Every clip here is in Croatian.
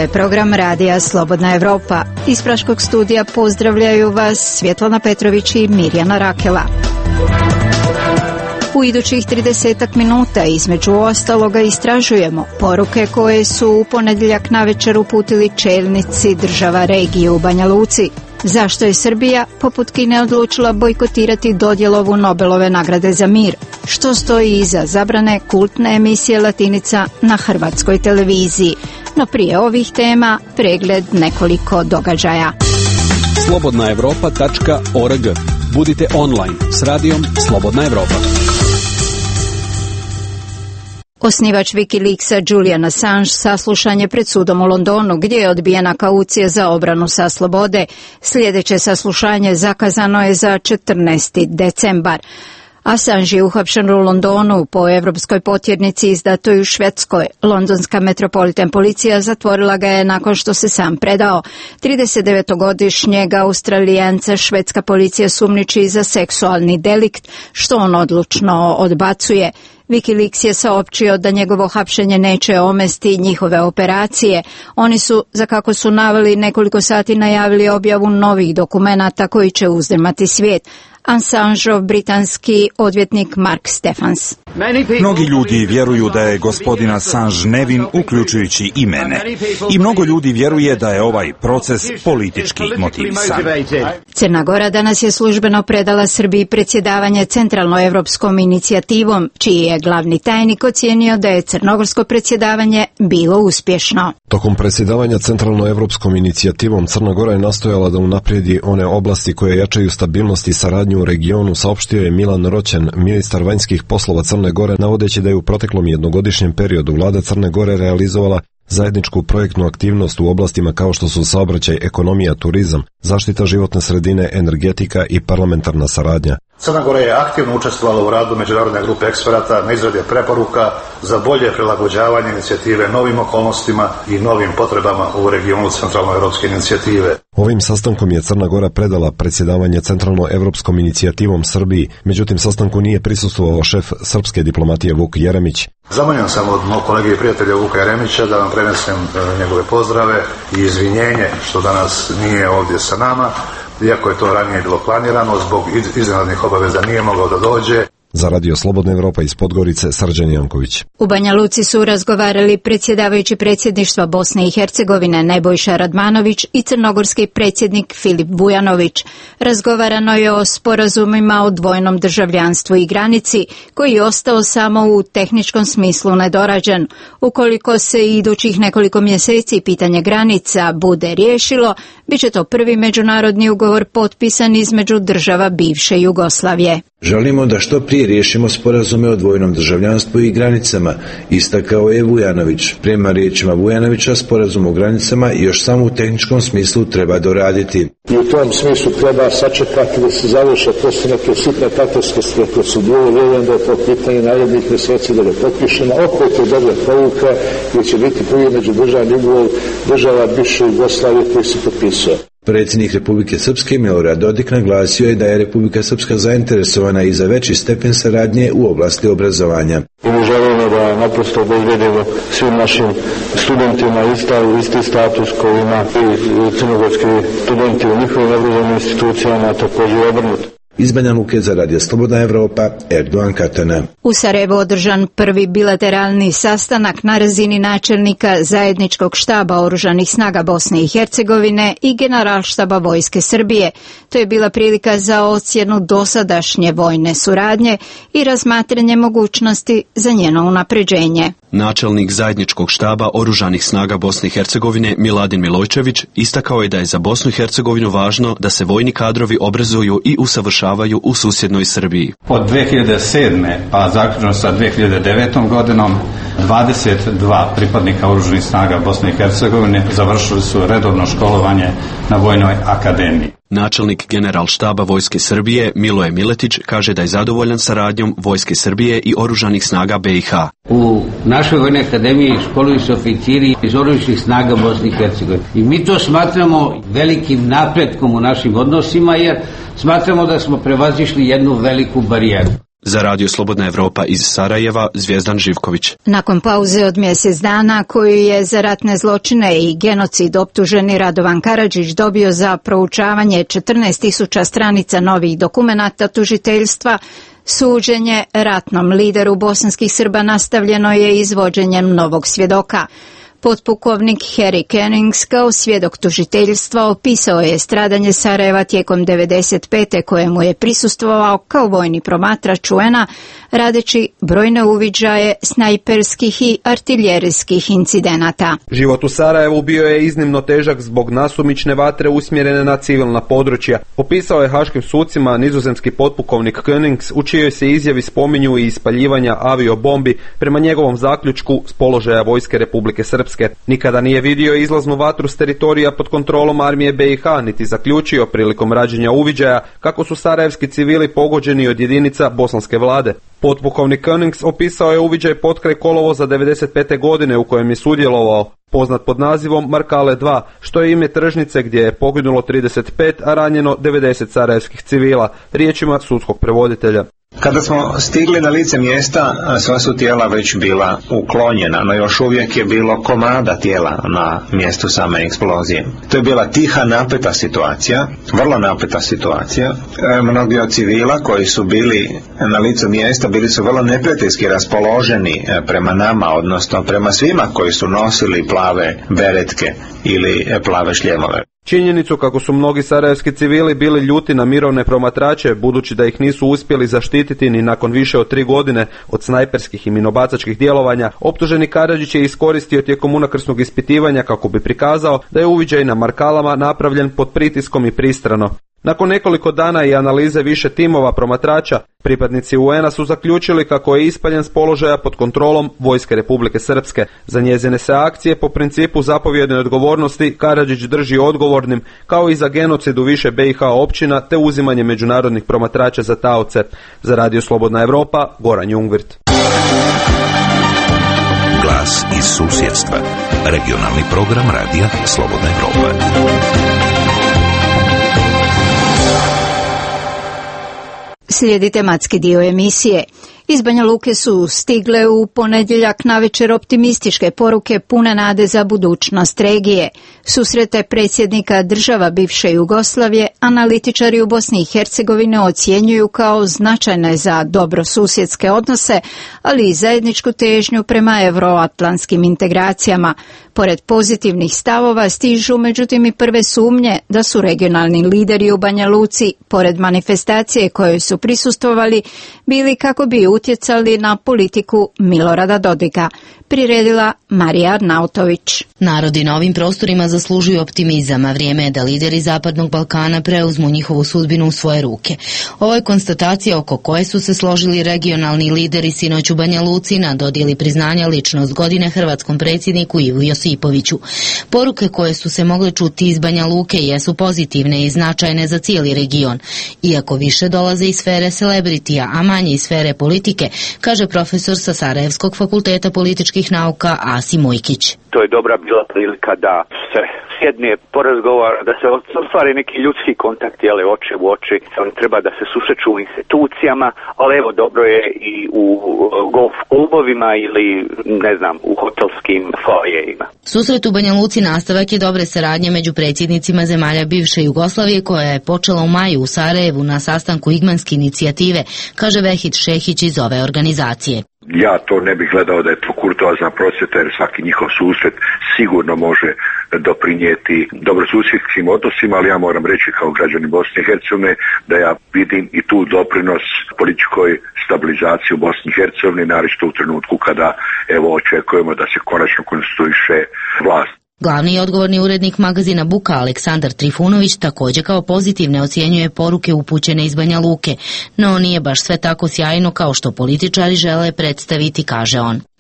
je program Radija Slobodna Evropa. Iz Praškog studija pozdravljaju vas Svjetlana Petrović i Mirjana Rakela. U idućih 30 minuta između ostaloga istražujemo poruke koje su u ponedjeljak navečer uputili čelnici država regije u Banja Luci. Zašto je Srbija, poput Kine, odlučila bojkotirati dodjelovu Nobelove nagrade za mir? Što stoji iza zabrane kultne emisije Latinica na hrvatskoj televiziji? No prije ovih tema pregled nekoliko događaja. Slobodnaevropa.org. Budite online s radijom Slobodna Evropa. Osnivač Wikileaksa Julian Assange saslušan je pred sudom u Londonu, gdje je odbijena kaucija za obranu sa slobode. Sljedeće saslušanje zakazano je za 14. decembar. Assange je uhapšen u Londonu po europskoj potjernici izdatoj u Švedskoj. Londonska metropolitan policija zatvorila ga je nakon što se sam predao. 39-godišnjeg Australijanca švedska policija sumnjiči za seksualni delikt, što on odlučno odbacuje. Wikileaks je saopćio da njegovo hapšenje neće omesti njihove operacije. Oni su, za kako su naveli, nekoliko sati najavili objavu novih dokumenata koji će uzdrmati svijet. Assangeov britanski odvjetnik Mark Stephens. Mnogi ljudi vjeruju da je gospodin Assange nevin, uključujući i mene. I mnogo ljudi vjeruje da je ovaj proces politički motivisan. Crna Gora danas je službeno predala Srbiji predsjedavanje centralnoevropskom inicijativom, čiji je glavni tajnik ocijenio da je crnogorsko predsjedavanje bilo uspješno. Tokom predsjedavanja centralnoevropskom inicijativom Crna Gora je nastojala da unaprijedi one oblasti koje jačaju stabilnost i saradnju u regionu, saopštio je Milan Roćen, ministar vanjskih poslova Crne Gore, navodeći da je u proteklom jednogodišnjem periodu vlada Crne Gore realizovala zajedničku projektnu aktivnost u oblastima kao što su saobraćaj, ekonomija, turizam, zaštita životne sredine, energetika i parlamentarna saradnja. Crna Gora je aktivno učestvovala u radu međunarodne grupe eksperata na izradi preporuka za bolje prilagođavanje inicijative novim okolnostima i novim potrebama u regionu centralnoevropske inicijative. Ovim sastankom je Crna Gora predala predsjedavanje centralnoevropskom inicijativom Srbiji, međutim sastanku nije prisustvovao šef srpske diplomatije Vuk Jeremić. Zamoljen sam od mog kolege i prijatelja Vuka Jeremića da vam prenesem njegove pozdrave i izvinjenje što danas nije ovdje sa nama. Iako je to ranije bilo planirano, zbog iznenadnih obaveza nije mogao da dođe. Za Radio Slobodna Evropa iz Podgorice, Srđan Janković. U Banja Luci su razgovarali predsjedavajući predsjedništva Bosne i Hercegovine Nebojša Radmanović i crnogorski predsjednik Filip Vujanović. Razgovarano je o sporazumima o dvojnom državljanstvu i granici, koji je ostao samo u tehničkom smislu nedorađen. Ukoliko se idućih nekoliko mjeseci pitanje granica bude riješilo, bit će to prvi međunarodni ugovor potpisan između država bivše Jugoslavije. Želimo da što prije riješimo sporazume o dvojnom državljanstvu i granicama, istakao je Vujanović. Prema riječima Vujanovića, sporazum o granicama još samo u tehničkom smislu treba doraditi. I u tom smislu treba sačekati da se završe poslije neke sitne katastrofe procedure, vjerujem da je to pitanje narednih mjeseci da je potpišeno. Opet je dobra poruka gdje će biti prvi međudržavni ugovor država bivše Jugoslavije koji se potpisao. Predsjednik Republike Srpske Milorad Dodik naglasio je da je Republika Srpska zainteresovana i za veći stepen saradnje u oblasti obrazovanja. I mi želimo da naprosto obezbedimo svim našim studentima isti status koji ima i crnogorski studenti u njihovim obrazovnim institucijama, također obrnuto. Iz Banja Luke za Radio Slobodna Evropa, Erdogan Katana. U Sarajevu održan prvi bilateralni sastanak na razini načelnika zajedničkog štaba Oružanih snaga Bosne i Hercegovine i Generalštaba Vojske Srbije. To je bila prilika za ocjenu dosadašnje vojne suradnje i razmatranje mogućnosti za njeno unapređenje. Načelnik zajedničkog štaba Oružanih snaga Bosne i Hercegovine Miladin Milojčević istakao je da je za Bosnu i Hercegovinu važno da se vojni kadrovi obrazuju i usavršavaju u susjednoj Srbiji. Od 2007. pa zaključno sa 2009. godinom 22 pripadnika Oružanih snaga Bosne i Hercegovine završili su redovno školovanje na Vojnoj akademiji. Načelnik Generalštaba Vojske Srbije Miloje Miletić kaže da je zadovoljan saradnjom Vojske Srbije i Oružanih snaga BiH. U našoj Vojnoj akademiji školuju se oficiri iz Oružanih snaga Bosne i Hercegovine. I mi to smatramo velikim napretkom u našim odnosima jer smatramo da smo prevazišli jednu veliku barijeru. Za Radio Slobodna Evropa iz Sarajeva, Zvijezdan Živković. Nakon pauze od mjesec dana koju je za ratne zločine i genocid optuženi Radovan Karadžić dobio za proučavanje 14.000 stranica novih dokumenata tužiteljstva, suđenje ratnom lideru bosanskih Srba nastavljeno je izvođenjem novog svjedoka. Potpukovnik Harry Kennings kao svjedok tužiteljstva opisao je stradanje Sarajeva tijekom 95. kojemu je prisustvovao kao vojni promatrač UN-a, radeći brojne uviđaje snajperskih i artiljerijskih incidenata. Život u Sarajevu bio je iznimno težak zbog nasumične vatre usmjerene na civilna područja. Opisao je haškim sucima nizozemski potpukovnik Kennings, u čijoj se izjavi spominju i ispaljivanja aviobombi prema njegovom zaključku s položaja vojske Republike Srpske. Nikada nije vidio izlaznu vatru s teritorija pod kontrolom armije BiH, niti zaključio prilikom rađenja uviđaja kako su sarajevski civili pogođeni od jedinica bosanske vlade. Potpukovnik Kennings opisao je uviđaj potkraj kolovoza 95. godine u kojem je sudjelovao, poznat pod nazivom Markale 2, što je ime tržnice gdje je poginulo 35, a ranjeno 90 sarajevskih civila, riječima sudskog prevoditelja. Kada smo stigli na lice mjesta, sva su tijela već bila uklonjena, no još uvijek je bilo komada tijela na mjestu same eksplozije. To je bila tiha, napeta situacija, vrlo napeta situacija. Mnogi od civila koji su bili na licu mjesta bili su vrlo neprijateljski raspoloženi prema nama, odnosno prema svima koji su nosili plave beretke ili plave šljemove. Činjenicu kako su mnogi sarajevski civili bili ljuti na mirovne promatrače, budući da ih nisu uspjeli zaštititi ni nakon više od 3 godine od snajperskih i minobacačkih djelovanja, optuženi Karadžić je iskoristio tijekom unakrsnog ispitivanja kako bi prikazao da je uviđaj na Markalama napravljen pod pritiskom i pristrano. Nakon nekoliko dana i analize više timova promatrača, pripadnici UN-a su zaključili kako je ispaljen s položaja pod kontrolom vojske Republike Srpske. Za njezine se akcije po principu zapovjedne odgovornosti Karadžić drži odgovornim, kao i za genocid u više BiH općina te uzimanje međunarodnih promatrača za taoce. Za Radio Slobodna Evropa, Goran Jungvirt. Glas iz susjedstva. Regionalni program Radija Slobodna Evropa. Slijedi tematski dio emisije. Iz Banja Luke su stigle u ponedjeljak navečer optimističke poruke pune nade za budućnost regije. Susrete predsjednika država bivše Jugoslavije analitičari u Bosni i Hercegovini ocjenjuju kao značajne za dobrosusjedske odnose, ali i zajedničku težnju prema euroatlantskim integracijama. Pored pozitivnih stavova stižu međutim i prve sumnje da su regionalni lideri u Banja Luci, pored manifestacije kojoj su prisustvovali, bili kako bi utjecali na politiku Milorada Dodika. Priredila Marija Arnautović. Narodi na ovim prostorima zaslužuju optimizam, a vrijeme je da lideri Zapadnog Balkana preuzmu njihovu sudbinu u svoje ruke. Ovo je konstatacija oko koje su se složili regionalni lideri sinoć u Banja Luci na dodjeli priznanja ličnost godine hrvatskom predsjedniku Ivu Josipoviću. Poruke koje su se mogle čuti iz Banja Luke jesu pozitivne i značajne za cijeli region, iako više dolaze iz sfere celebritija, a manje iz sfere politike, kaže profesor sa Sarajevskog fakulteta političkih nauka Asim Mojkić. To je dobra bila prilika da se sjedne, porazgovara, da se ostvari neki ljudski kontakt, oči u oči. On treba da se susreću u institucijama, ali evo dobro je i u golf klubovima ili u hotelskim foajejima. Susret u Banja Luci nastavak je dobre saradnje među predsjednicima zemalja bivše Jugoslavije koja je počela u maju u Sarajevu na sastanku Igmanske inicijative, kaže Vehid Šehić iz ove organizacije. Ja to ne bih gledao da je to kurtoazna prosvjeta, jer svaki njihov susret sigurno može doprinijeti dobrosusjedskim odnosima, ali ja moram reći kao građanin Bosne i Hercegovine da ja vidim i tu doprinos političkoj stabilizaciji u Bosni i Hercegovini, naročito u trenutku kada očekujemo da se konačno konstituiše vlast. Glavni i odgovorni urednik magazina Buka Aleksandar Trifunović također kao pozitivne ocjenjuje poruke upućene iz Banja Luke, no nije baš sve tako sjajno kao što političari žele predstaviti, kaže on.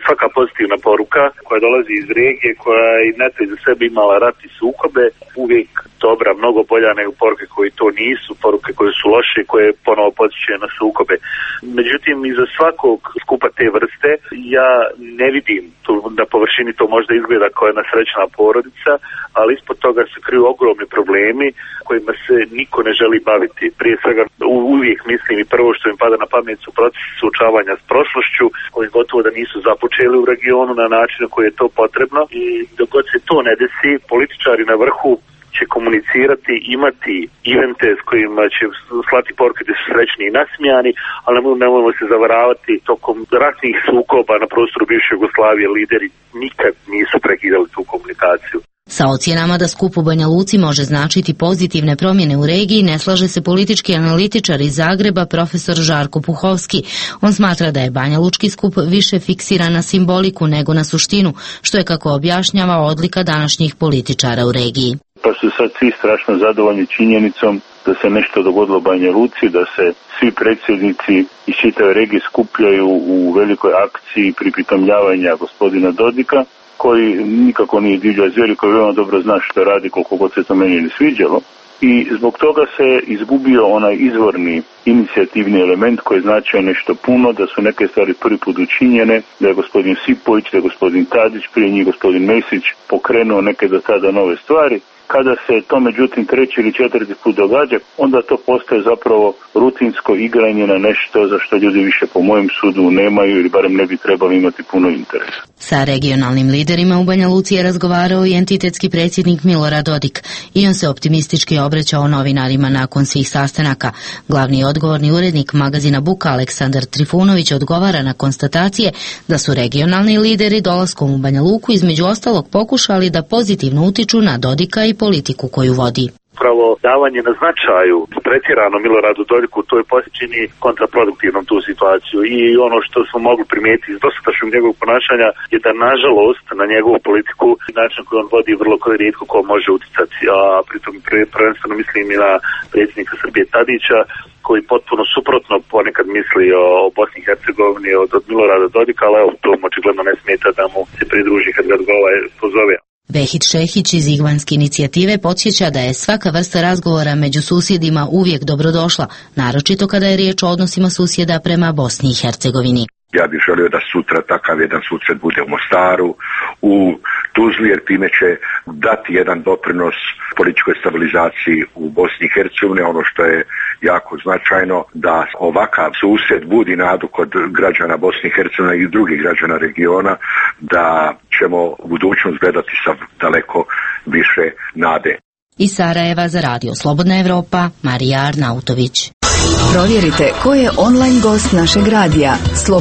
Svaka pozitivna poruka koja dolazi iz regije, koja je neto iza sebe imala rat i sukobe, uvijek dobra, mnogo bolja nego poruke koje to nisu, poruke koje su loše i koje ponovo podsjećaju na sukobe. Međutim, iza svakog skupa te vrste ja ne vidim, tu na površini to možda izgleda kao jedna srećna porodica, ali ispod toga se kriju ogromni problemi kojima se niko ne želi baviti. Prije svega uvijek mislim i prvo što im pada na pamet su procesi suočavanja s prošlošću, koji gotovo da nisu započeli u regionu na način na koji je to potrebno, i dok god se to ne desi, političari na vrhu će komunicirati, imati evente s kojima će slati poruke da su srećni i nasmijani, ali ne možemo se zavaravati, tokom ratnih sukoba na prostoru bivše Jugoslavije lideri nikad nisu prekidali tu komunikaciju. Sa ocjenama da skup u Banja Luci može značiti pozitivne promjene u regiji ne slaže se politički analitičar iz Zagreba profesor Žarko Puhovski. On smatra da je Banja Lučki skup više fiksiran na simboliku nego na suštinu, što je, kako objašnjava, odlika današnjih političara u regiji. Pa su sad svi strašno zadovoljni činjenicom da se nešto dogodilo u Banja Luci, da se svi predsjednici iz čitave regije skupljaju u velikoj akciji pripitomljavanja gospodina Dodika, koji nikako nije divlja zvijer, koji veoma dobro zna što radi, koliko god se to meni ne sviđalo. I zbog toga se izgubio onaj izvorni inicijativni element koji je značio nešto puno, da su neke stvari prvi put učinjene, da je gospodin Sipović, da je gospodin Tadić, prije njih gospodin Mesić pokrenuo neke do tada nove stvari. Kada se to međutim treći ili četvrti put događa, onda to postaje zapravo rutinsko igranje na nešto za što ljudi više po mojem sudu nemaju ili barem ne bi trebali imati puno interesa. Sa regionalnim liderima u Banja Luci je razgovarao i entitetski predsjednik Milorad Dodik i on se optimistički obraćao novinarima nakon svih sastanaka. Glavni odgovorni urednik magazina Buka Aleksandar Trifunović odgovara na konstatacije da su regionalni lideri dolaskom u Banja Luku između ostalog pokušali da pozitivno utiču na Dodika i politiku koju vodi. Upravo davanje na značaju pretjerano Miloradu Dodiku, to je posjećeni kontraproduktivnom tu situaciju, i ono što smo mogli primijetiti iz dosadašnjeg njegovog ponašanja je da nažalost na njegovu politiku i način koji on vodi vrlo rijetko ko može utjecati, a pritom prvenstveno mislim i na predsjednika Srbije Tadića, koji potpuno suprotno ponekad misli o Bosni i Hercegovini od Milorada Dodika, ali evo, to mu očigledno ne smeta da mu se pridruži kad ga pozove. Vehid Šehić iz Igvanske inicijative podsjeća da je svaka vrsta razgovora među susjedima uvijek dobrodošla, naročito kada je riječ o odnosima susjeda prema Bosni i Hercegovini. Ja bih želio da sutra takav jedan susret bude u Mostaru, u Tuzli, jer time će dati jedan doprinos političkoj stabilizaciji u Bosni i Hercegovini. Ono što je jako značajno, da ovakav susret budi nadu kod građana Bosne i Hercegovine i drugih građana regiona, da ćemo u budućnost gledati sa daleko više nade. Iz Sarajeva za Radio Slobodna Evropa, Marija Arnautović. Provjerite ko je online gost našeg radija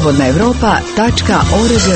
slobodnaevropa.org.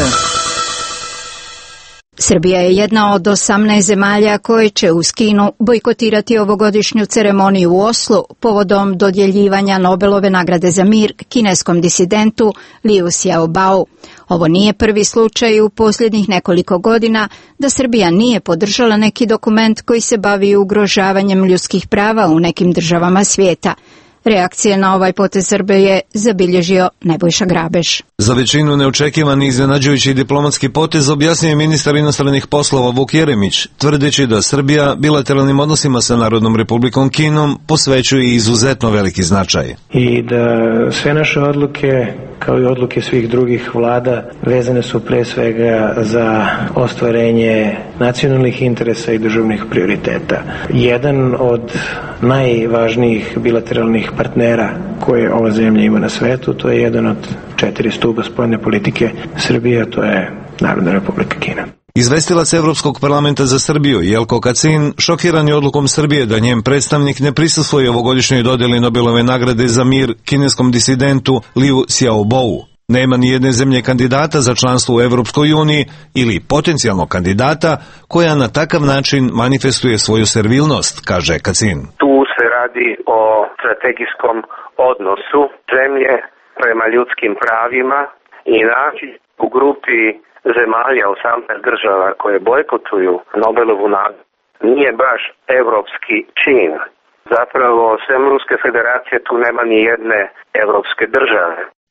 Srbija je jedna od 18 zemalja koje će uz Kinu bojkotirati ovogodišnju ceremoniju u Oslu povodom dodjeljivanja Nobelove nagrade za mir kineskom disidentu Liu Xiaobao. Ovo nije prvi slučaj u posljednjih nekoliko godina da Srbija nije podržala neki dokument koji se bavi ugrožavanjem ljudskih prava u nekim državama svijeta. Reakcije na ovaj potez Srbije je zabilježio Nebojša Grabeš. Za većinu neočekivani i iznenađujući diplomatski potez objasnio je ministar inostranih poslova Vuk Jeremić, tvrdeći da Srbija bilateralnim odnosima sa Narodnom Republikom Kinom posvećuje izuzetno veliki značaj. I da sve naše odluke, kao i odluke svih drugih vlada, vezane su pre svega za ostvarenje nacionalnih interesa i državnih prioriteta. Jedan od najvažnijih bilateralnih partnera koje ova zemlja ima na svetu, to je jedan od 4 stuba spoljne politike Srbije, to je Narodna Republika Kina. Izvestilac Evropskog parlamenta za Srbiju, Jelko Kacin, šokiran je odlukom Srbije da njen predstavnik ne prisustvuje ovogodišnjoj dodjeli Nobelove nagrade za mir kineskom disidentu Liu Xiaobou. Nema ni jedne zemlje kandidata za članstvo u Evropskoj uniji ili potencijalnog kandidata koja na takav način manifestuje svoju servilnost, kaže Kacin. Tu se radi o strategijskom odnosu zemlje prema ljudskim pravima i način u grupi zemalja, 18 država koje bojkotuju Nobelovu nagradu, nije baš evropski čin. Zapravo, sem Ruske federacije tu nema ni jedne evropske države.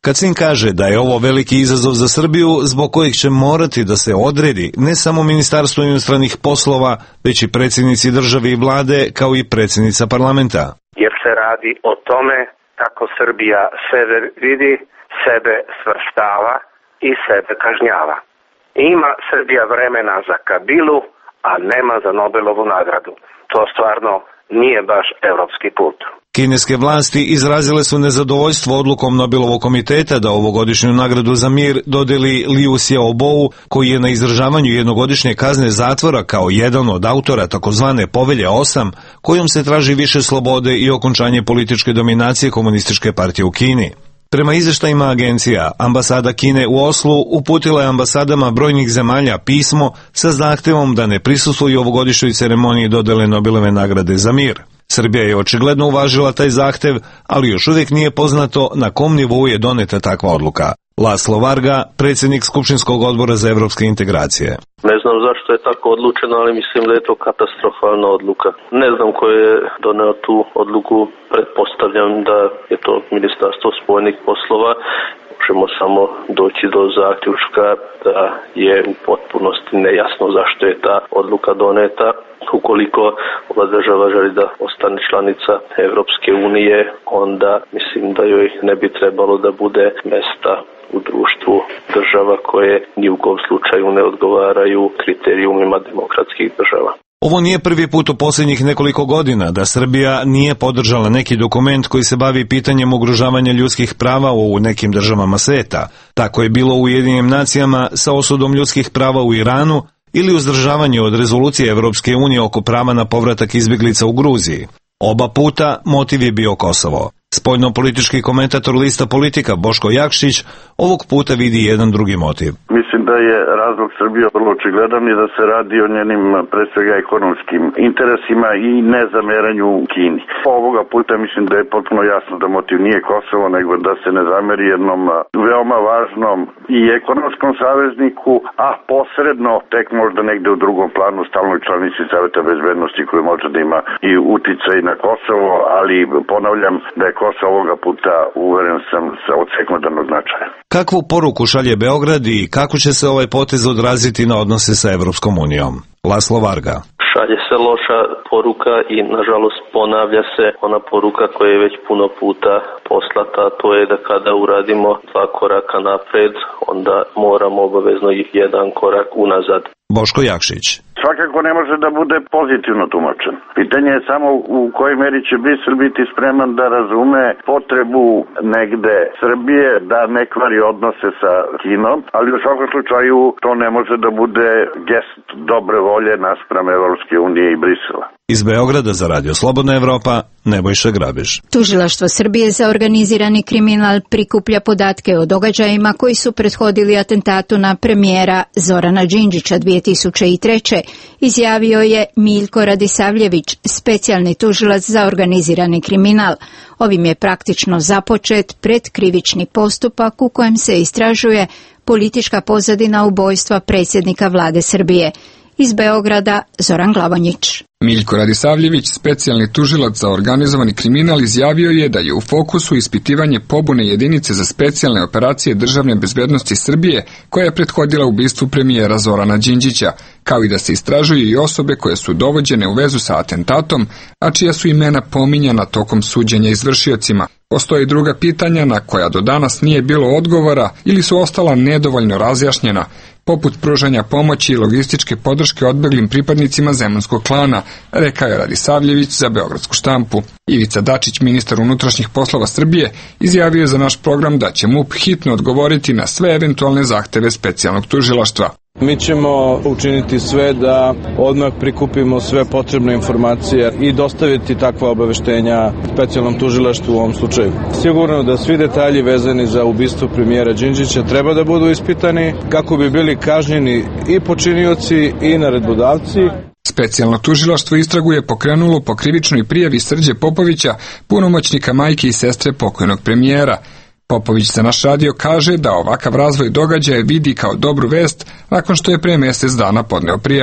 Kacin kaže da je ovo veliki izazov za Srbiju zbog kojeg će morati da se odredi ne samo Ministarstvo inostranih poslova, već i predsjednici države i vlade kao i predsjednica parlamenta. Jer se radi o tome kako Srbija sebe vidi, sebe svrstava i sebe kažnjava. Ima Srbija vremena za Kabilu, a nema za Nobelovu nagradu. To stvarno nije baš evropski put. Kineske vlasti izrazile su nezadovoljstvo odlukom Nobelovog komiteta da ovogodišnju nagradu za mir dodeli Liu Xiaobou, koji je na izdržavanju jednogodišnje kazne zatvora kao jedan od autora takozvane Povelje 8, kojom se traži više slobode i okončanje političke dominacije Komunističke partije u Kini. Prema izveštajima agencija, ambasada Kine u Oslu uputila je ambasadama brojnih zemalja pismo sa zahtevom da ne prisustvuju ovogodišnjoj ceremoniji dodele Nobelove nagrade za mir. Srbija je očigledno uvažila taj zahtev, ali još uvijek nije poznato na kom nivou je doneta takva odluka. Laslo Varga, predsjednik Skupštinskog odbora za evropske integracije. Ne znam zašto je tako odlučeno, ali mislim da je to katastrofalna odluka. Ne znam ko je doneo tu odluku, pretpostavljam da je to Ministarstvo spoljnih poslova. Možemo samo doći do zaključka da je u potpunosti nejasno zašto je ta odluka doneta. Ukoliko ova država želi da ostane članica Evropske unije, onda mislim da joj ne bi trebalo da bude mesta u društvu država koje ni u kom slučaju ne odgovaraju kriterijumima demokratskih država. Ovo nije prvi put u posljednjih nekoliko godina da Srbija nije podržala neki dokument koji se bavi pitanjem ugrožavanja ljudskih prava u nekim državama sveta. Tako je bilo u Ujedinjenim nacijama sa osudom ljudskih prava u Iranu ili uzdržavanje od rezolucije Evropske unije oko prava na povratak izbjeglica u Gruziji. Oba puta motiv je bio Kosovo. Spoljno-politički komentator lista Politika Boško Jakšić ovog puta vidi jedan drugi motiv. Mislim da je razlog Srbije vrlo očigledan i da se radi o njenim pre svega ekonomskim interesima i nezameranju Kini. Ovoga puta mislim da je potpuno jasno da motiv nije Kosovo, nego da se ne zameri jednom veoma važnom i ekonomskom savezniku, a posredno tek možda negde u drugom planu stalnoj članici Saveta bezbednosti koji može da ima i uticaj na Kosovo, ali ponavljam da je Kosovo ovoga puta, uveren sam, od sekundarnog značaja. Kakvu poruku šalje Beograd i kako će se ovaj potez odraziti na odnose sa Evropskom unijom? Laslo Varga. Šalje se loša poruka i nažalost ponavlja se ona poruka koja je već puno puta poslata, to je da kada uradimo 2 koraka napred, onda moramo obavezno jedan korak unazad. Boško Jakšić. Svakako ne može da bude pozitivno tumačen. Pitanje je samo u kojoj meri će biti spreman da razume potrebu negde Srbije da ne kvari odnose sa Kinom, ali u svakom slučaju to ne može da bude gest dobre volje naspram Evropske unije i Brisela. Iz Beograda za Radio Slobodna Evropa, Nebojša Grabiš. Tužilaštvo Srbije za organizirani kriminal prikuplja podatke o događajima koji su prethodili atentatu na premijera Zorana Đinđića 2003. Izjavio je Miljko Radisavljević, specijalni tužilac za organizirani kriminal. Ovim je praktično započet predkrivični postupak u kojem se istražuje politička pozadina ubojstva predsjednika vlade Srbije. Iz Beograda, Zoran Glavonjić. Miljko Radisavljević, specijalni tužilac za organizovani kriminal, izjavio je da je u fokusu ispitivanje pobune jedinice za specijalne operacije državne bezbednosti Srbije koja je prethodila ubistvu premijera Zorana Đinđića, kao i da se istražuju i osobe koje su dovođene u vezu sa atentatom, a čija su imena pominjana tokom suđenja izvršiocima. Postoje druga pitanja na koja do danas nije bilo odgovora ili su ostala nedovoljno razjašnjena, poput pružanja pomoći i logističke podrške odbeglim pripadnicima zemunskog klana, rekao je Radisavljević za Beogradsku štampu. Ivica Dačić, ministar unutrašnjih poslova Srbije, izjavio je za naš program da će MUP hitno odgovoriti na sve eventualne zahteve specijalnog tužilaštva. Mi ćemo učiniti sve da odmah prikupimo sve potrebne informacije i dostaviti takva obaveštenja specijalnom tužilaštvu u ovom slučaju. Sigurno da svi detalji vezani za ubistvo premijera Đinđića treba da budu ispitani kako bi bili kažnjeni i počinioci i naredbodavci. Specijalno tužilaštvo istragu je pokrenulo po krivičnoj prijavi Srđe Popovića, punomoćnika majke i sestre pokojnog premijera. Popović za naš radio kaže da ovakav razvoj događaja vidi kao dobru vest nakon što je pre mjesec dana podneo prijavu.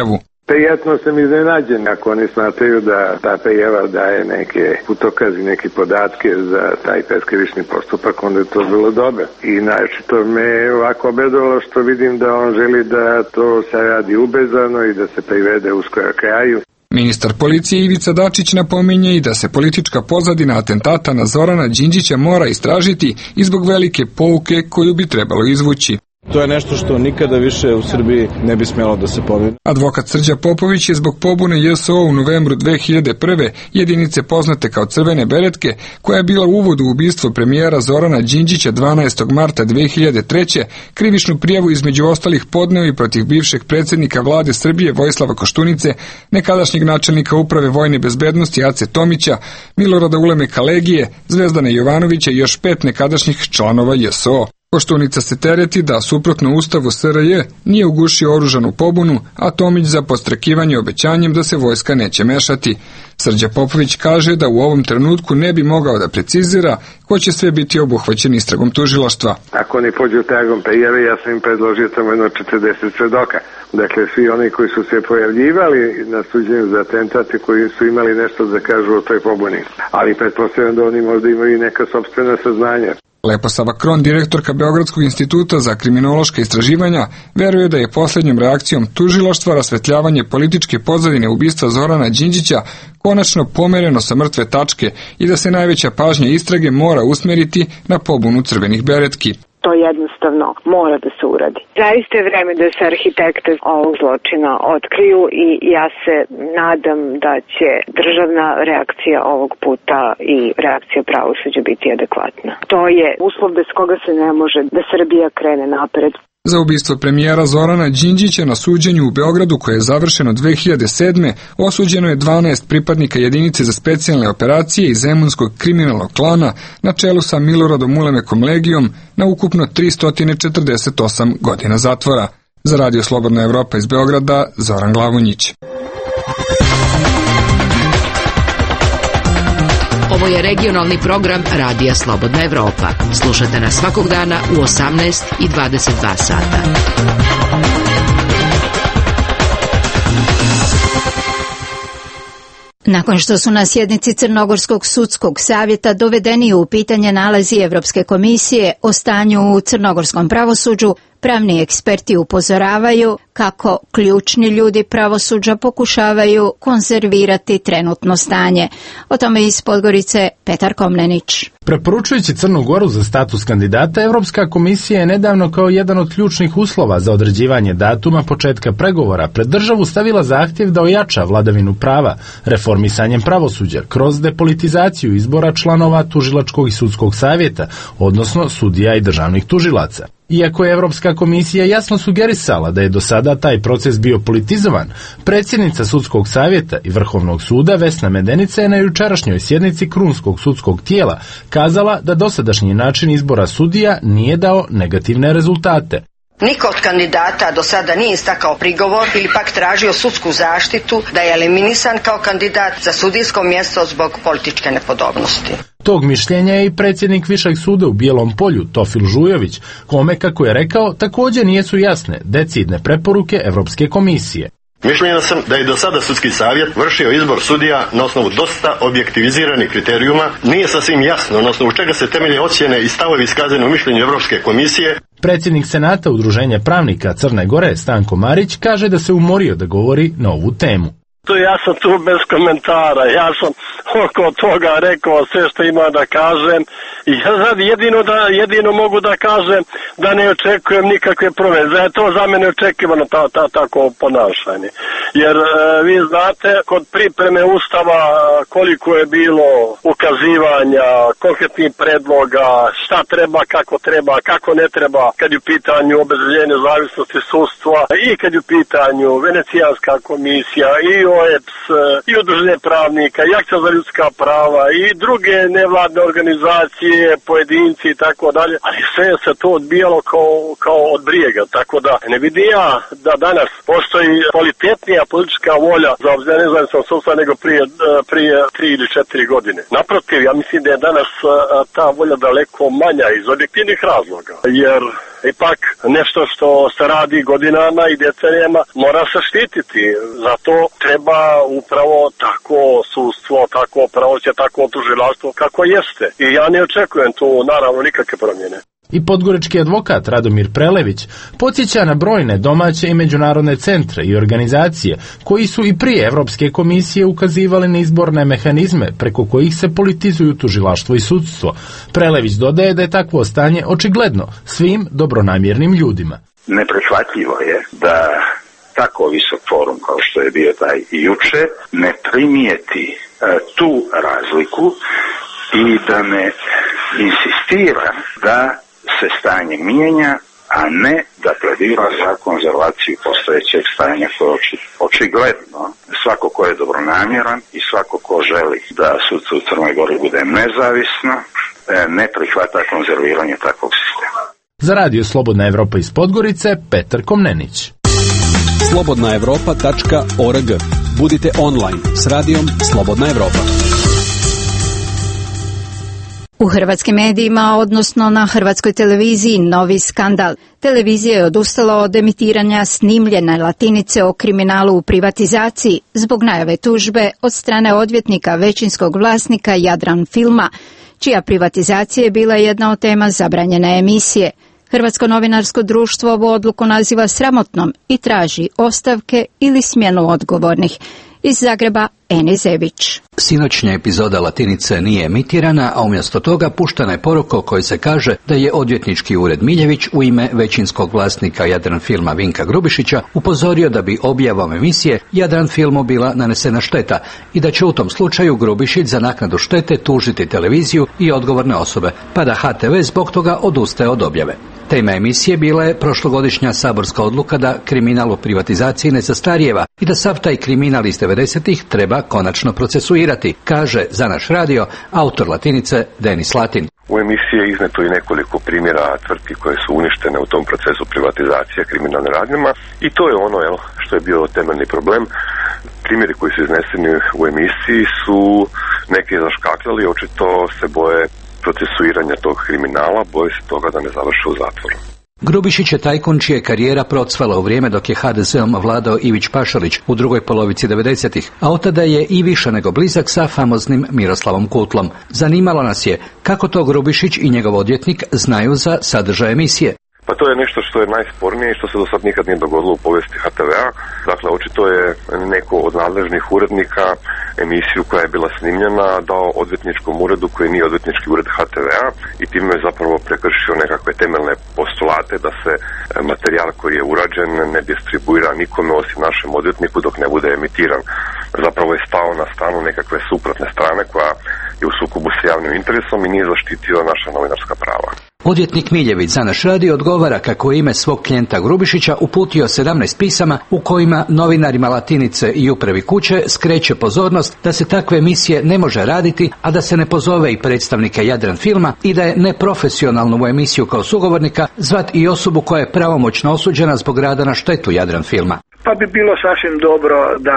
Prijatno sam iznenađen ako oni smatraju da ta prijava daje neke putokazi, neke podatke za taj prekršajni postupak, onda je to bilo dobro. I naročito me ovako obradovalo što vidim da on želi da to se radi ubrzano i da se privede uskoro kraju. Ministar policije Ivica Dačić napominje i da se politička pozadina atentata na Zorana Đinđića mora istražiti i zbog velike pouke koju bi trebalo izvući. To je nešto što nikada više u Srbiji ne bi smjelo da se ponovi. Advokat Srđa Popović je zbog pobune JSO u novembru 2001. jedinice poznate kao Crvene beretke, koja je bila uvod u ubistvo premijera Zorana Đinđića 12. marta 2003. krivičnu prijavu između ostalih podneo i protiv bivšeg predsjednika vlade Srbije Vojislava Koštunice, nekadašnjeg načelnika uprave vojne bezbednosti Ace Tomića, Milorada Ulemeka Legije, Zvezdana Jovanovića i još 5 nekadašnjih članova JSO. Koštunica se tereti da, suprotno ustavu SRJ, nije ugušio oružanu pobunu, a Tomić za podstrekivanje obećanjem da se vojska neće mešati. Srđa Popović kaže da u ovom trenutku ne bi mogao da precizira ko će sve biti obuhvaćen istragom tužilaštva. Ako oni pođu tragom prijave, ja sam im predložio tamo jedno 40 svedoka. Dakle, svi oni koji su se pojavljivali na suđenju za atentate, koji su imali nešto da kažu o toj pobuni. Ali pretpostavljam da oni možda imaju i neka sopstvena saznanja. Leposava Kron, direktorka Beogradskog instituta za kriminološka istraživanja, veruje da je posljednjom reakcijom tužilaštva rasvetljavanje političke pozadine ubistva Zorana Đinđića konačno pomereno sa mrtve tačke i da se najveća pažnja istrage mora usmeriti na pobunu crvenih beretki. To jednostavno mora da se uradi. Zaista je vreme da se arhitekte ovog zločina otkriju i ja se nadam da će državna reakcija ovog puta i reakcija pravosuđa biti adekvatna. To je uslov bez koga se ne može da Srbija krene napred. Za ubistvo premijera Zorana Đinđića na suđenju u Beogradu, koje je završeno 2007. osuđeno je 12 pripadnika jedinice za specijalne operacije iz zemunskog kriminalnog klana na čelu sa Miloradom Ulemekom Legijom na ukupno 348 godina zatvora. Za Radio Slobodna Evropa iz Beograda, Zoran Glavonjić. Ovo je regionalni program Radija Slobodna Evropa. Slušajte nas svakog dana u 18 i 22 sata. Nakon što su na sjednici Crnogorskog sudskog savjeta dovedeni u pitanje nalazi Evropske komisije o stanju u crnogorskom pravosuđu, pravni eksperti upozoravaju kako ključni ljudi pravosuđa pokušavaju konzervirati trenutno stanje. O tome iz Podgorice Petar Komnenić. Preporučujući Crnu Goru za status kandidata, Evropska komisija je nedavno kao jedan od ključnih uslova za određivanje datuma početka pregovora pred državu stavila zahtjev da ojača vladavinu prava reformisanjem pravosuđa kroz depolitizaciju izbora članova tužilačkog i sudskog savjeta, odnosno sudija i državnih tužilaca. Iako je Evropska komisija jasno sugerisala da je do sada taj proces bio politizovan, predsjednica sudskog savjeta i Vrhovnog suda Vesna Medenica je na jučerašnjoj sjednici krunskog sudskog tijela kazala da dosadašnji način izbora sudija nije dao negativne rezultate. Niko od kandidata do sada nije istakao prigovor ili pak tražio sudsku zaštitu da je eliminisan kao kandidat za sudijsko mjesto zbog političke nepodobnosti. Tog mišljenja je i predsjednik Višeg suda u Bijelom Polju, Tofil Žujović, kome, kako je rekao, također nisu jasne decidne preporuke Evropske komisije. Mišljenja sam da je do sada sudski savjet vršio izbor sudija na osnovu dosta objektiviziranih kriterijuma. Nije sasvim jasno na osnovu čega se temelje ocjene i stavovi iskazane u mišljenju Evropske komisije. Predsjednik Senata Udruženja pravnika Crne Gore, Stanko Marić, kaže da se umorio da govori na ovu temu. Ja sam tu bez komentara, ja sam oko toga rekao sve što ima da kažem i ja sad jedino mogu da kažem da ne očekujem nikakve promjene, da je to za mene očekivano tako ponašanje. Jer vi znate, kod pripreme Ustava koliko je bilo ukazivanja, konkretnih predloga, šta treba, kako ne treba, kad je u pitanju obezbeđenja nezavisnosti sudstva i kad je u pitanju Venecijanska komisija i OEBS, i udruženje pravnika, i Akcija za ljudska prava, i druge nevladne organizacije, pojedinci i tako dalje, ali sve se to odbijalo kao od brijega, tako da ne vidim ja da danas postoji kvalitetnija politička volja za obzir nezavisnog sudstva nego prije 3 ili 4 godine. Naprotiv, ja mislim da je danas ta volja daleko manja iz objektivnih razloga, jer ipak nešto što se radi godinama i decenijama mora se štititi. Zato treba upravo tako sudstvo, tako pravosuđe, tako tužilaštvo kako jeste. I ja ne očekujem tu naravno nikakve promjene. I podgorički advokat Radomir Prelević podsjeća na brojne domaće i međunarodne centre i organizacije koji su i prije Evropske komisije ukazivali na izborne mehanizme preko kojih se politizuju tužilaštvo i sudstvo. Prelević dodaje da je takvo stanje očigledno svim dobronamjernim ljudima. Neprihvatljivo je da tako visok forum kao što je bio taj i juče ne primijeti tu razliku i da ne insistira da se stanje mijenja, a ne da pledira za konzervaciju postojećeg stanja koje očigledno svako ko je dobronamjeran i svako ko želi da sudstvo u Crnoj Gori bude nezavisno ne prihvata konzerviranje takvog sistema. Za radio Slobodna Evropa iz Podgorice, Petar Komnenić. slobodnaevropa.org. Budite online s radijom Slobodna Evropa. U hrvatskim medijima, odnosno na hrvatskoj televiziji, novi skandal. Televizija je odustala od emitiranja snimljene latinice o kriminalu u privatizaciji zbog najave tužbe od strane odvjetnika većinskog vlasnika Jadran Filma, čija privatizacija je bila jedna od tema zabranjene emisije. Hrvatsko novinarsko društvo ovu odluku naziva sramotnom i traži ostavke ili smjenu odgovornih. Iz Zagreba, Eni Zebić. Sinoćnja epizoda Latinice nije emitirana, a umjesto toga puštana je poruka u kojoj se kaže da je odvjetnički ured Miljević u ime većinskog vlasnika Jadran Filma Vinka Grubišića upozorio da bi objavom emisije Jadran Filmu bila nanesena šteta i da će u tom slučaju Grubišić za naknadu štete tužiti televiziju i odgovorne osobe, pa da HTV zbog toga odustaje od objave. Tema emisije bila je prošlogodišnja saborska odluka da kriminal u privatizaciji ne zastarijeva i da sav taj kriminal iz 90-ih treba konačno procesuirati, kaže za naš radio autor Latinice Denis Latin. U emisiji je izneto i nekoliko primjera tvrtki koje su uništene u tom procesu privatizacije kriminalnim radnjama i to je ono što je bio temeljni problem. Primjeri koji su izneseni u emisiji su neki zaškakljali, očito se boje procesuiranja tog kriminala, boje se toga da ne završe u zatvoru. Grubišić je tajkun čija je karijera procvala u vrijeme dok je HDZ-om vladao Ivić Pašalić u drugoj polovici 90-ih, a od tada je i više nego blizak sa famoznim Miroslavom Kutlom. Zanimalo nas je kako to Grubišić i njegov odvjetnik znaju za sadržaj emisije. Pa to je nešto što je najspornije i što se do sad nikad nije dogodilo u povijesti HTV-a. Dakle, očito je neko od nadležnih urednika emisiju koja je bila snimljena dao odvjetničkom uredu koji nije odvjetnički ured HTV-a i time je zapravo prekršio nekakve temeljne postulate da se materijal koji je urađen ne distribuira nikome osim našem odvjetniku dok ne bude emitiran. Zapravo je stao na stranu nekakve suprotne strane koja je u sukobu s javnim interesom i nije zaštitio naša novinarska prava. Odvjetnik Miljević za naš radio odgovara kako je ime svog klijenta Grubišića uputio 17 pisama u kojima novinarima Latinice i upravi kuće skreće pozornost da se takve emisije ne može raditi, a da se ne pozove i predstavnike Jadran Filma i da je neprofesionalno u emisiju kao sugovornika zvat i osobu koja je pravomoćno osuđena zbog rada na štetu Jadran Filma. Pa bi bilo sasvim dobro da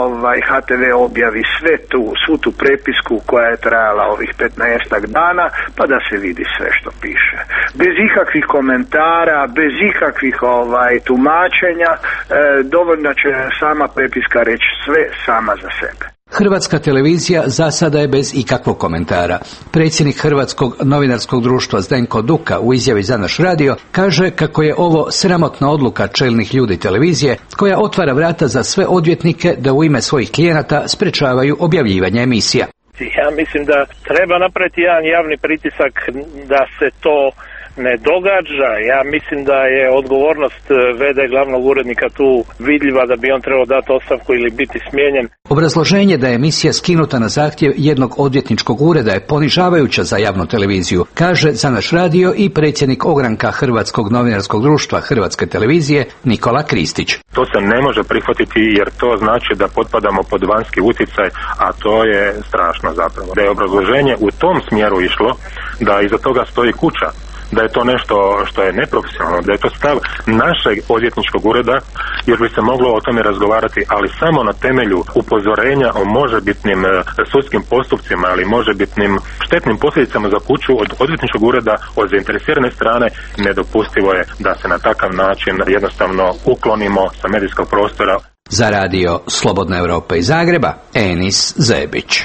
HTV objavi svu tu prepisku koja je trajala ovih 15 dana, pa da se vidi sve što piše. Bez ikakvih komentara, bez ikakvih tumačenja, dovoljno će sama prepiska reći sve sama za sebe. Hrvatska televizija za sada je bez ikakvog komentara. Predsjednik Hrvatskog novinarskog društva Zdenko Duka u izjavi za naš radio kaže kako je ovo sramotna odluka čelnih ljudi televizije koja otvara vrata za sve odvjetnike da u ime svojih klijenata sprečavaju objavljivanje emisija. Ja mislim da treba napraviti jedan javni pritisak da se to ne događa. Ja mislim da je odgovornost VD glavnog urednika tu vidljiva da bi on trebao dati ostavku ili biti smijenjen. Obrazloženje da je emisija skinuta na zahtjev jednog odvjetničkog ureda je ponižavajuća za javnu televiziju, kaže za naš radio i predsjednik ogranka Hrvatskog novinarskog društva Hrvatske televizije Nikola Kristić. To se ne može prihvatiti jer to znači da potpadamo pod vanjski utjecaj, a to je strašno zapravo. Da je obrazloženje u tom smjeru išlo, da iza toga stoji kuća, da je to nešto što je neprofesionalno, da je to stav našeg odvjetničkog ureda, jer bi se moglo o tome razgovarati, ali samo na temelju upozorenja o možebitnim sudskim postupcima ili možebitnim štetnim posljedicama za kuću od odvjetničkog ureda, od zainteresirane strane. Nedopustivo je da se na takav način jednostavno uklonimo sa medijskog prostora. Za radio Slobodna Evropa iz Zagreba, Enis Zebić.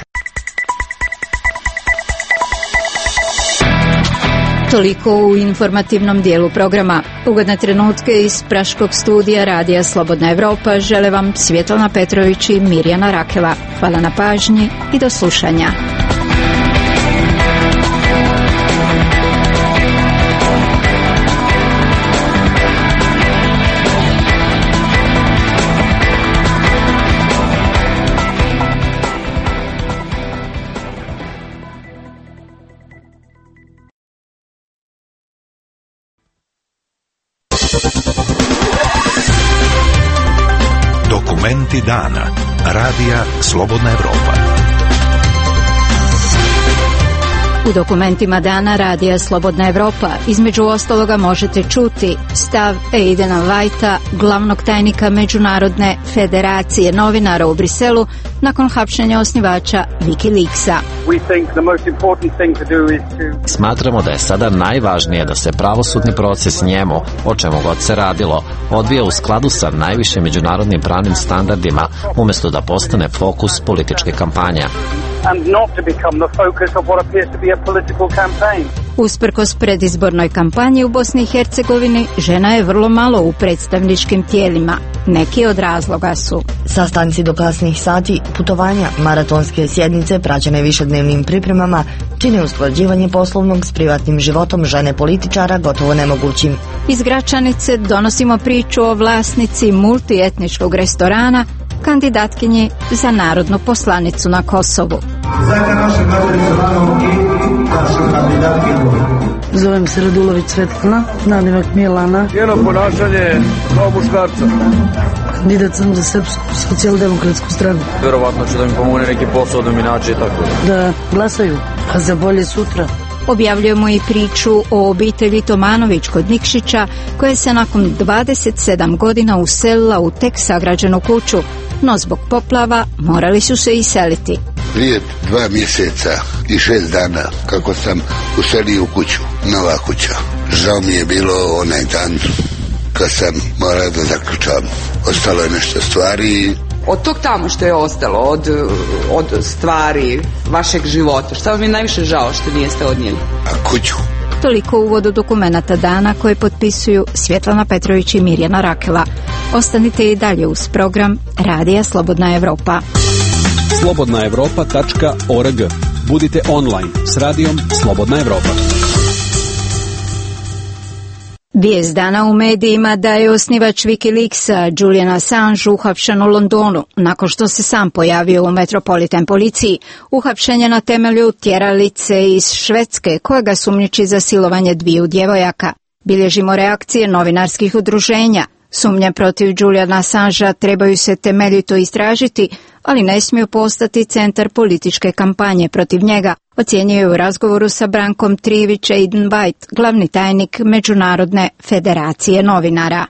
Toliko u informativnom dijelu programa. Ugodne trenutke iz praškog studija Radija Slobodna Evropa žele vam Svjetlana Petrović i Mirjana Rakela. Hvala na pažnji i do slušanja. Dokumenti dana. Radija Slobodna Evropa. U dokumentima dana Radija Slobodna Evropa između ostaloga možete čuti stav Aidena Whitea, glavnog tajnika Međunarodne federacije novinara u Briselu, nakon hapšenja osnivača WikiLeaksa. Smatramo da je sada najvažnije da se pravosudni proces njemu, o čemu god se radilo, odvija u skladu sa najvišim međunarodnim pravnim standardima, umjesto da postane fokus političke kampanje. Usprkos predizbornoj kampanji u Bosni i Hercegovini, žena je vrlo malo u predstavničkim tijelima. Neki od razloga su sastanci do kasnih sati, putovanja, maratonske sjednice praćene višednevnim pripremama čine usklađivanje poslovnog s privatnim životom žene političara gotovo nemogućim. Iz Gračanice donosimo priču o vlasnici multietničkog restorana, kandidatkinji za narodnu poslanicu na Kosovu. Zovem se Radulović Svetlana, nadimak Milana. Njeno ponašanje kao muškarca. Kandidat sam za Srpsku socijaldemokratsku stranu. Verovatno će da mi pomogne neki posao da mi nađe tako. Da glasaju, a za bolje sutra. Objavljujemo i priču o obitelji Tomanović kod Nikšića, koja se nakon 27 godina uselila u tek sagrađenu kuću, no zbog poplava morali su se iseliti. Prije 2 mjeseca i 6 dana kako sam uselio u kuću, nova kuća. Žao mi je bilo onaj dan kad sam morao da zaključam. Ostalo je nešto stvari. Od tog tamo što je ostalo, od stvari vašeg života, šta vam je najviše žao što niste odnijeli? A kuću. Toliko u uvodu dokumenata dana koje potpisuju Svjetlana Petrović i Mirjana Rakela. Ostanite i dalje uz program Radija Slobodna Evropa. slobodnaevropa.org. Budite online s radijom Slobodna Evropa. Vijest dana u medijima da je osnivač WikiLeaksa Julian Assange uhapšen u Londonu nakon što se sam pojavio u Metropolitan policiji. Uhapšen je na temelju tjeralice iz Švedske koja ga sumnjiči za silovanje 2 djevojaka. Bilježimo reakcije novinarskih udruženja. Sumnje protiv Juliana Assangea trebaju se temeljito istražiti, ali ne smiju postati centar političke kampanje protiv njega, ocjenjuje u razgovoru sa Brankom Trivić Aiden White, glavni tajnik Međunarodne federacije novinara.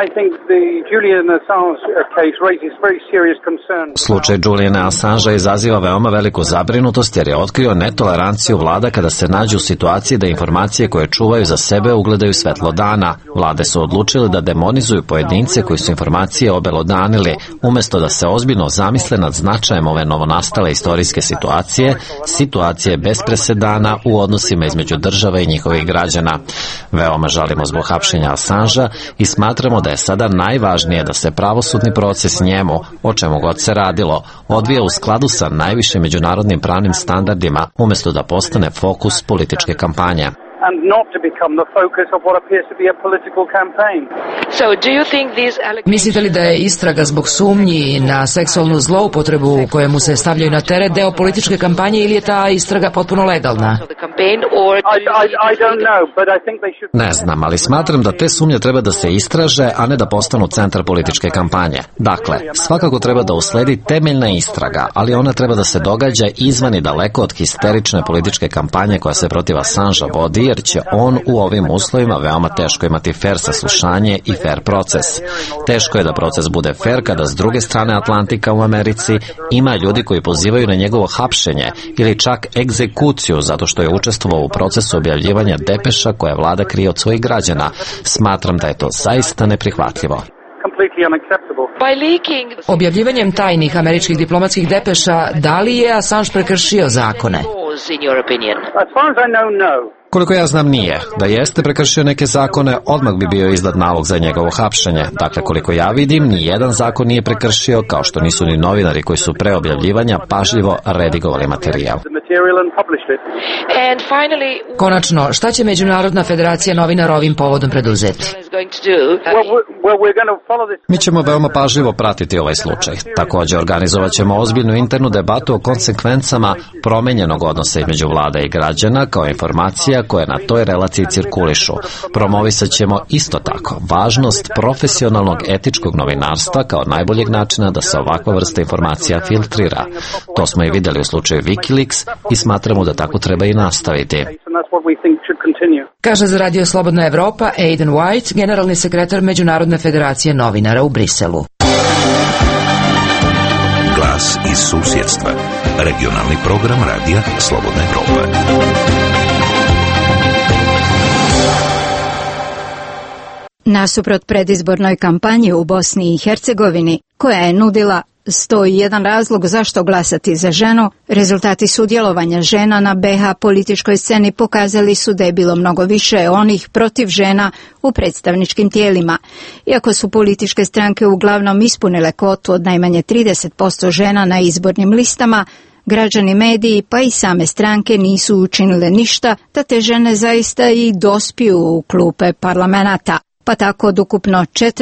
Slučaj Juliana Assangea izaziva veoma veliku zabrinutost jer je otkrio netoleranciju vlada kada se nađu u situaciji da informacije koje čuvaju za sebe ugledaju svetlo dana. Vlade su odlučile da demonizuju pojedince koji su informacije obelodanili, umjesto da se ozbiljno zamisle nad značajem ove novonastale istorijske situacije bez presedana u odnosima između države i njihovih građana. Veoma žalimo zbog hapšenja Assangea i smatramo da je sada najvažnije da se pravosudni proces njemu, o čemu god se radilo, odvija u skladu sa najvišim međunarodnim pravnim standardima, umjesto da postane fokus političke kampanje. Mislite li da je istraga zbog sumnji na seksualnu zloupotrebu kojemu se stavljaju na teret deo političke kampanje ili je ta istraga potpuno legalna? Ne znam, ali smatram da te sumnje treba da se istraže, a ne da postanu centar političke kampanje. Dakle, svakako treba da usledi temeljna istraga, ali ona treba da se događa izvan i daleko od histerične političke kampanje koja se protiv Assangea vodi, jer će on u ovim uslovima veoma teško imati fair saslušanje i fair proces. Teško je da proces bude fair kada s druge strane Atlantika u Americi ima ljudi koji pozivaju na njegovo hapšenje ili čak egzekuciju zato što je učestvovao u procesu objavljivanja depeša koje vlada krije od svojih građana. Smatram da je to zaista neprihvatljivo. Objavljivanjem tajnih američkih diplomatskih depeša, da li je Assange prekršio zakone? Koliko ja znam nije. Da jeste prekršio neke zakone, odmah bi bio izdat nalog za njegovo hapšenje. Dakle, koliko ja vidim, ni jedan zakon nije prekršio, kao što nisu ni novinari koji su pre objavljivanja pažljivo redigovali materijal. Konačno, šta će Međunarodna federacija novinara ovim povodom preduzeti? Mi ćemo veoma pažljivo pratiti ovaj slučaj. Također organizovat ćemo ozbiljnu internu debatu o konsekvencama promenjenog odnosa između vlada i građana kao informacija koje na toj relaciji cirkulišu. Promovisat ćemo isto tako važnost profesionalnog etičkog novinarstva kao najboljeg načina da se ovakva vrsta informacija filtrira. To smo i vidjeli u slučaju Wikileaks i smatramo da tako treba i nastaviti. Kaže za Radio Slobodna Evropa Aidan White, generalni sekretar Međunarodne federacije novinara u Briselu. Glas iz susjedstva. Regionalni program Radija Slobodna Evropa. Nasuprot predizbornoj kampanji u Bosni i Hercegovini, koja je nudila 101 razlog zašto glasati za ženu, rezultati sudjelovanja žena na BiH političkoj sceni pokazali su da je bilo mnogo više onih protiv žena u predstavničkim tijelima. Iako su političke stranke uglavnom ispunile kvotu od najmanje 30% žena na izbornim listama, građani, mediji pa i same stranke nisu učinile ništa da te žene zaista i dospiju u klupe parlamenata. Pa tako od ukupno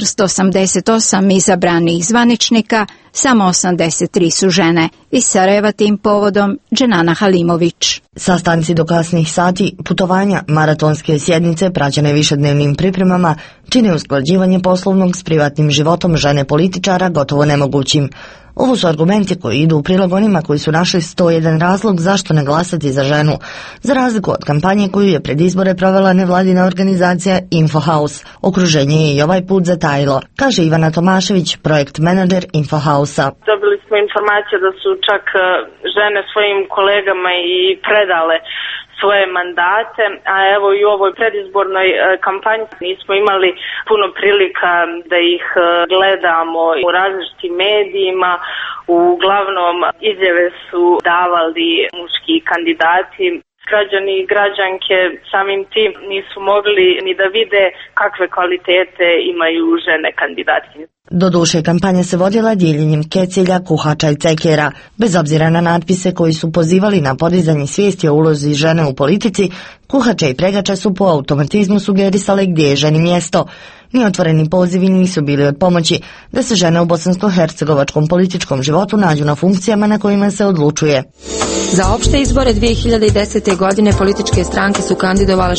488 izabranih zvaničnika, samo 83 su žene. Iz Sarajeva tim povodom Dženana Halimović. Sastanci do kasnih sati, putovanja, maratonske sjednice praćene višednevnim pripremama čine usklađivanje poslovnog s privatnim životom žene političara gotovo nemogućim. Ovo su argumenti koji idu u prilog onima koji su našli 101 razlog zašto ne glasati za ženu, za razliku od kampanje koju je pred izbore provela nevladina organizacija InfoHouse. Okruženje je i ovaj put zatajilo, kaže Ivana Tomašević, projekt menadžer InfoHouse-a. Dobili smo informacije da su čak žene svojim kolegama i predale svoje mandate, a evo i u ovoj predizbornoj kampanji nismo imali puno prilika da ih gledamo u različitim medijima. Uglavnom izjave su davali muški kandidati. Građani i građanke samim tim nisu mogli ni da vide kakve kvalitete imaju žene kandidatkinje. Doduše, kampanja se vodila dijeljenjem kecilja, kuhača i cekera. Bez obzira na natpise koji su pozivali na podizanje svijesti o ulozi žene u politici, kuhače i pregače su po automatizmu sugerisale gdje je ženi mjesto. Ni otvoreni pozivi nisu bili od pomoći da se žene u bosansko-hercegovačkom političkom životu nađu na funkcijama na kojima se odlučuje. Za opšte izbore 2010. godine političke stranke su kandidovale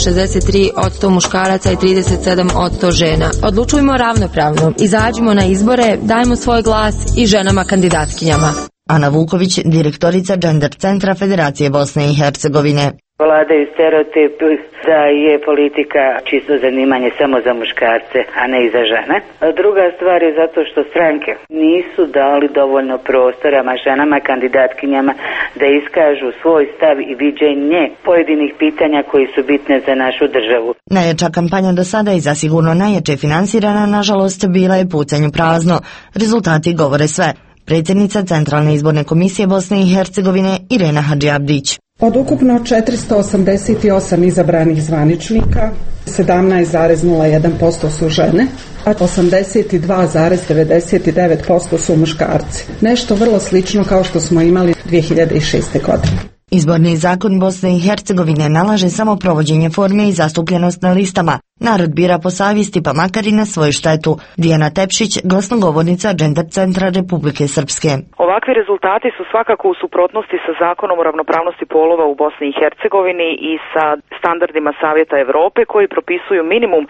63% muškaraca i 37% žena. Odlučujmo ravnopravno, izađimo na izbore, dajmo svoj glas i ženama kandidatkinjama. Ana Vuković, direktorica Gender centra Federacije Bosne i Hercegovine. Vladaju stereotip da je politika čisto zanimanje samo za muškarce, a ne i za žene. Druga stvar je zato što stranke nisu dali dovoljno prostorama ženama kandidatkinjama da iskažu svoj stav i viđenje pojedinih pitanja koji su bitne za našu državu. Najjača kampanja do sada i zasigurno najjače finansirana, nažalost, bila je pucanju prazno. Rezultati govore sve. Predsjednica Centralne izborne komisije Bosne i Hercegovine Irena Hadžiabdić. Od ukupno 488 izabranih zvaničnika, 17,01% su žene, a 82,99% su muškarci. Nešto vrlo slično kao što smo imali 2006. godine. Izborni zakon Bosne i Hercegovine nalaže samo provođenje forme i zastupljenost na listama. Narod bira po savjesti, pa makar i na svoju štetu. Dijana Tepšić, glasnogovornica Gender centra Republike Srpske. Ovakvi rezultati su svakako u suprotnosti sa zakonom o ravnopravnosti polova u Bosni i Hercegovini i sa standardima Savjeta Evrope koji propisuju minimum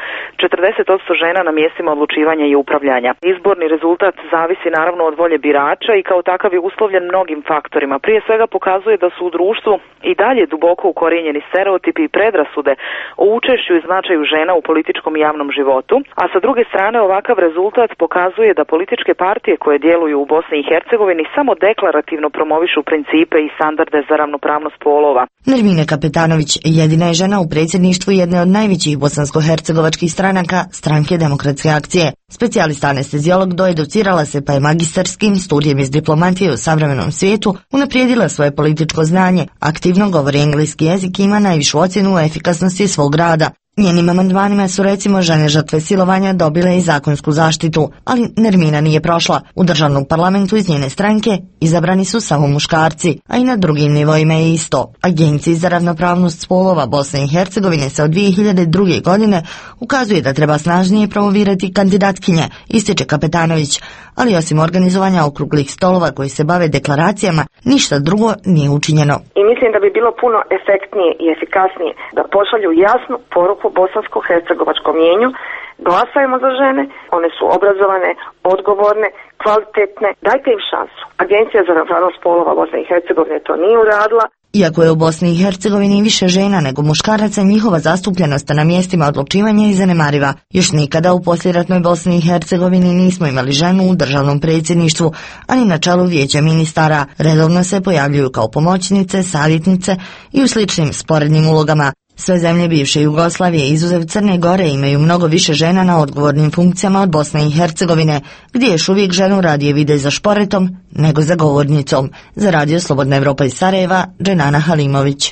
40% žena na mjestima odlučivanja i upravljanja. Izborni rezultat zavisi naravno od volje birača i kao takav je uslovljen mnogim faktorima. Prije svega pokazuje da su u društvu i dalje duboko ukorijenjeni stereotipi i predrasude o učešću i značaju žena u političkom i javnom životu, a sa druge strane ovakav rezultat pokazuje da političke partije koje djeluju u Bosni i Hercegovini samo deklarativno promovišu principe i standarde za ravnopravnost polova. Nermine Kapetanović jedina je žena u predsjedništvu jedne od najvećih bosansko-hercegovačkih stranaka, Stranke demokratske akcije. Specijalista anesteziolog doeducirala se pa je magistarskim studijem iz diplomatije u savremenom svijetu unaprijedila svoje političko znanje, aktivno govori engleski jezik i ima najvišu ocjenu u efikasnosti svog rada. Njenim amandmanima su recimo žene žrtve silovanja dobile i zakonsku zaštitu, ali Nermina nije prošla. U državnom parlamentu iz njene stranke izabrani su samo muškarci, a i na drugim nivoima je isto. Agenciji za ravnopravnost spolova Bosne i Hercegovine se od 2002. godine ukazuje da treba snažnije promovirati kandidatkinje, ističe Kapetanović, ali osim organizovanja okruglih stolova koji se bave deklaracijama, ništa drugo nije učinjeno. I mislim da bi bilo puno efektnije i efikasnije da pošalju jasnu poruku bosansko-hercegovačkom mjenju: glasajmo za žene, one su obrazovane, odgovorne, kvalitetne, dajte im šansu. Agencija za ravnopravnost spolova Bosne i Hercegovine to nije uradila. Iako je u Bosni i Hercegovini više žena nego muškaraca, njihova zastupljenost na mjestima odlučivanja je zanemariva. Još nikada u poslijeratnoj Bosni i Hercegovini nismo imali ženu u državnom predsjedništvu, ani na čelu vijeća ministara. Redovno se pojavljuju kao pomoćnice, savjetnice i u sličnim sporednim ulogama. Sve zemlje bivše Jugoslavije, izuzev Crne Gore, imaju mnogo više žena na odgovornim funkcijama od Bosne i Hercegovine, gdje još uvijek ženu radije vide za šporetom nego za govornicom. Za Radio Slobodna Evropa iz Sarajeva, Dženana Halimović.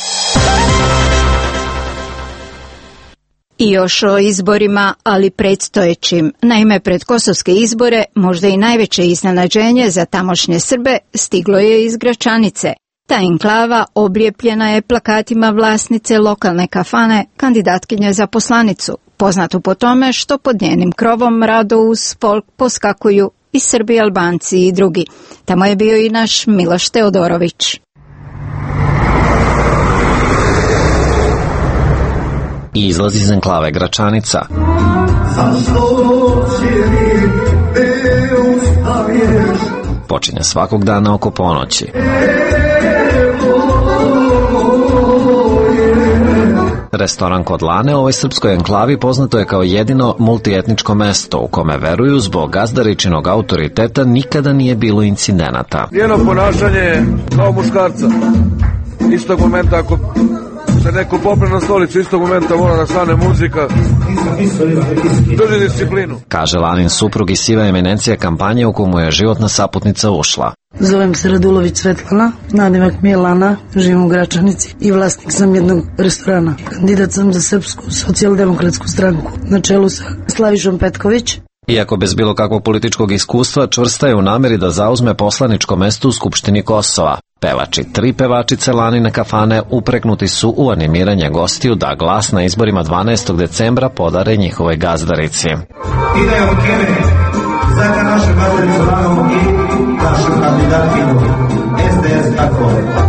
I još o izborima, ali predstojećim. Naime, pred kosovske izbore možda i najveće iznenađenje za tamošnje Srbe stiglo je iz Gračanice. Ta enklava oblijepljena je plakatima vlasnice lokalne kafane, kandidatkinje za poslanicu, poznatu po tome što pod njenim krovom rado uz folk poskakuju i Srbi, Albanci i drugi. Tamo je bio i naš Miloš Teodorović. I izlazi iz enklave Gračanica. Počinje svakog dana oko ponoći. Restoran kod Lane u ovoj srpskoj enklavi poznato je kao jedino multietničko mesto u kome veruju zbog gazdaričinog autoriteta nikada nije bilo incidenata. Njeno ponašanje je kao muškarca. Istog momenta ako se neko popne na stolicu, istog momenta mora da stane muzika. Drži disciplinu. Kaže Lanin suprug i siva eminencija kampanje u komu je životna saputnica ušla. Zovem se Radulović Svetlana, nadimak mi je Lana, živim u Gračanici i vlasnik sam jednog restorana. Kandidat sam za Srpsku socijaldemokratsku stranku na čelu sa Slavišom Petković. Iako bez bilo kakvog političkog iskustva, čvrsta je u nameri da zauzme poslaničko mesto u Skupštini Kosova. Pevači, 3 pevačice Lanine kafane upregnuti su u animiranje gostiju da glas na izborima 12. decembra podare njihovoj gazdarici. Idemo kene, za naše gazdarice Lanom i našu kandidatinu SDS tako.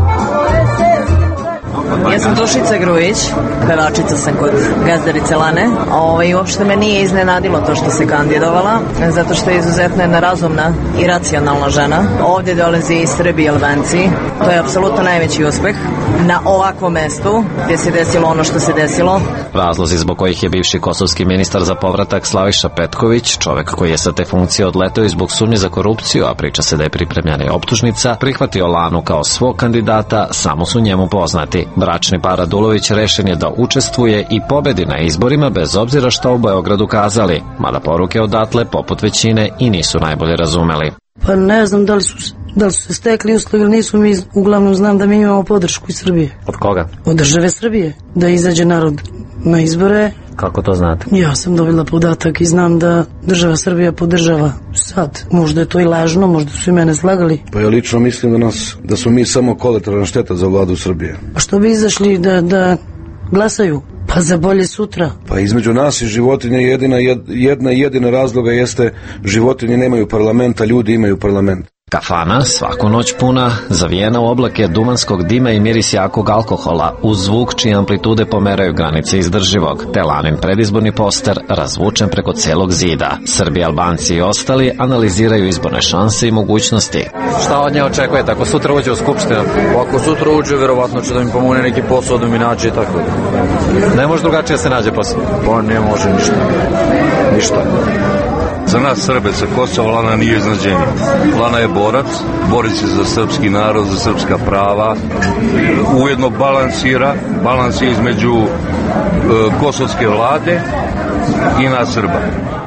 Ja sam Dušica Grujić, pevačica sam kod gazdarice Lane. Uopšte me nije iznenadilo to što se kandidovala, zato što je izuzetno jedna razumna i racionalna žena. Ovdje dolazi i Srbi i Albanci. To je apsolutno najveći uspeh na ovakvom mestu gdje se desilo ono što se desilo. Razlozi zbog kojih je bivši kosovski ministar za povratak Slaviša Petković, čovjek koji je sa te funkcije odleteo i zbog sumnje za korupciju, a priča se da je pripremljena i optužnica, prihvatio Lanu kao svog kandidata, samo su njemu poznati. Bračni par Radulović rešen je da učestvuje i pobedi na izborima bez obzira što u Beogradu kazali, mada poruke odatle, poput većine, i nisu najbolje razumeli. Pa ne znam da li su se stekli uslovi ili nisu, mi uglavnom znam da mi imamo podršku iz Srbije. Od koga? Od države Srbije, da izađe narod na izbore. Kako to znate? Ja sam dobila podatak i znam da država Srbija podržava. Sad, možda je to i lažno, možda su i mene slagali. Pa ja lično mislim da smo mi samo kolateralna šteta za vladu Srbije. A što bi izašli da glasaju? Pa Pa za bolje sutra. Pa između nas i životinje jedna jedina razloga jeste životinje nemaju parlamenta, ljudi imaju parlament. Kafana, svaku noć puna, zavijena u oblake duvanskog dima i miris jakog alkohola, uz zvuk čije amplitude pomeraju granice izdrživog, te Lanin predizborni poster razvučen preko celog zida. Srbi, Albanci i ostali analiziraju izborne šanse i mogućnosti. Šta od nje očekujete ako sutra uđe u skupštinu? Ako sutra uđe, verovatno će da mi pomogne neki posao da mi nađe i tako. Ne može drugačije se nađe posao? Pa ne može ništa. Za nas Srbe sa Kosova Lana nije iznenađenje. Lana je borac, bori se za srpski narod, za srpska prava, ujedno balans je između kosovske vlade i nas Srba.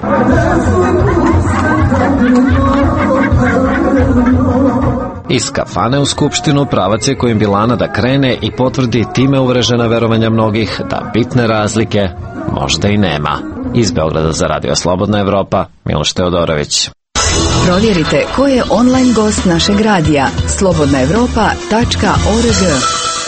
Iz kafane u skupštinu pravac je kojim bi Lana da krene i potvrdi time uvrežena verovanja mnogih da bitne razlike možda i nema. Iz Beograda za Radio Slobodna Evropa, Miloš Teodorović. Provjerite ko je online gost našeg radija. slobodnaevropa.org.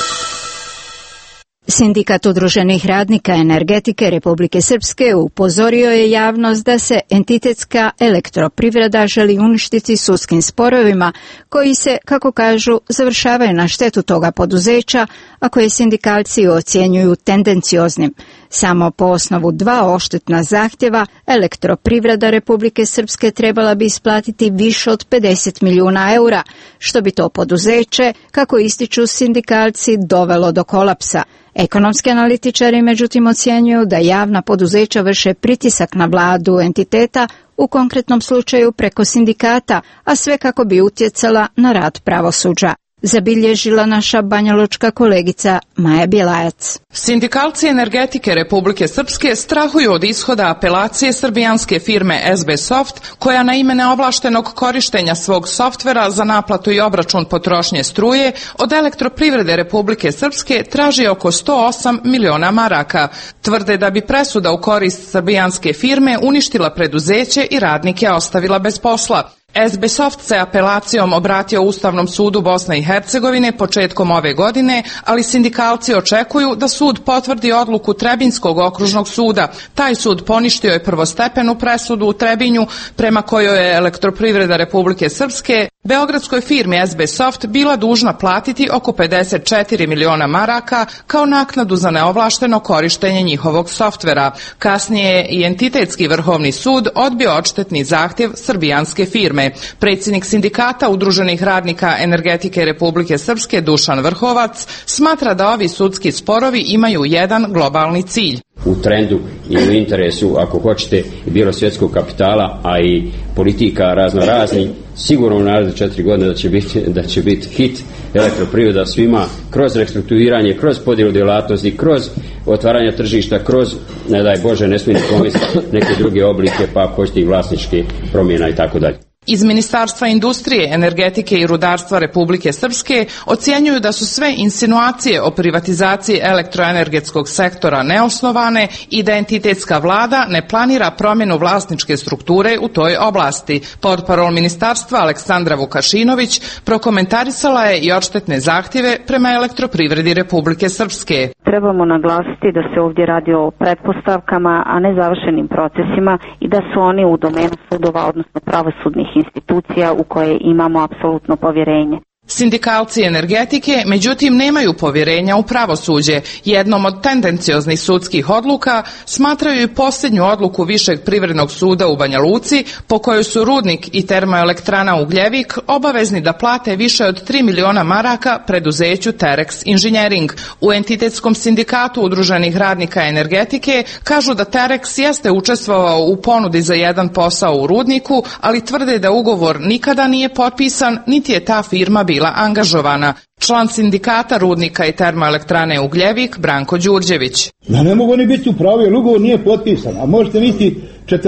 Sindikat udruženih radnika energetike Republike Srpske upozorio je javnost da se entitetska elektroprivreda želi uništiti sudskim sporovima koji se, kako kažu, završavaju na štetu toga poduzeća, a koje sindikalci ocjenjuju tendencioznim. Samo po osnovu 2 odštetna zahtjeva elektroprivreda Republike Srpske trebala bi isplatiti više od 50 milijuna eura, što bi to poduzeće, kako ističu sindikalci, dovelo do kolapsa. Ekonomski analitičari međutim ocjenjuju da javna poduzeća vrše pritisak na vladu entiteta, u konkretnom slučaju preko sindikata, a sve kako bi utjecala na rad pravosuđa. Zabilježila naša banjalučka kolegica Maja Bjelajac. Sindikalci energetike Republike Srpske strahuju od ishoda apelacije srbijanske firme SB Soft, koja na ime neovlaštenog korištenja svog softvera za naplatu i obračun potrošnje struje od elektroprivrede Republike Srpske traži oko 108 miliona maraka. Tvrde da bi presuda u korist srbijanske firme uništila preduzeće i radnike ostavila bez posla. SB Soft se apelacijom obratio Ustavnom sudu Bosne i Hercegovine početkom ove godine, ali sindikalci očekuju da sud potvrdi odluku Trebinskog okružnog suda. Taj sud poništio je prvostepenu presudu u Trebinju, prema kojoj je elektroprivreda Republike Srpske beogradskoj firmi SB Soft bila dužna platiti oko 54 miliona maraka kao naknadu za neovlašteno korištenje njihovog softvera. Kasnije je i entitetski vrhovni sud odbio odštetni zahtjev srbijanske firme. Predsjednik sindikata udruženih radnika energetike Republike Srpske Dušan Vrhovac smatra da ovi sudski sporovi imaju jedan globalni cilj. U trendu i u interesu, ako hoćete, bilo svjetskog kapitala, a i politika raznorazni, sigurno u naredne 4 godine da će biti hit elektroprivreda svima kroz restrukturiranje, kroz podjelu djelatnosti, kroz otvaranje tržišta, kroz, ne daj Bože, ne smijem pomisliti neke druge oblike, pa ako hoćete i vlasničke promjena i tako dalje. Iz Ministarstva industrije, energetike i rudarstva Republike Srpske ocjenjuju da su sve insinuacije o privatizaciji elektroenergetskog sektora neosnovane i da entitetska vlada ne planira promjenu vlasničke strukture u toj oblasti. Portparol ministarstva Aleksandra Vukašinović prokomentarisala je i odštetne zahtjeve prema elektroprivredi Republike Srpske. Trebamo naglasiti da se ovdje radi o pretpostavkama, a ne završenim procesima i da su oni u domenu sudova, odnosno pravosudnih institucija u koje imamo apsolutno povjerenje. Sindikalci energetike, međutim, nemaju povjerenja u pravosuđe. Jednom od tendencioznih sudskih odluka smatraju i posljednju odluku Višeg privrednog suda u Banja Luci, po kojoj su rudnik i termoelektrana Ugljevik obavezni da plate više od 3 miliona maraka preduzeću Terex Inženjering. U entitetskom sindikatu udruženih radnika energetike kažu da Terex jeste učestvovao u ponudi za jedan posao u rudniku, ali tvrde da ugovor nikada nije potpisan, niti je ta firma bila angažovana. Član sindikata rudnika i termoelektrane Ugljevik Branko Đurđević. Ne mogu oni biti u pravu jer ugovor nije potpisan, a možete niti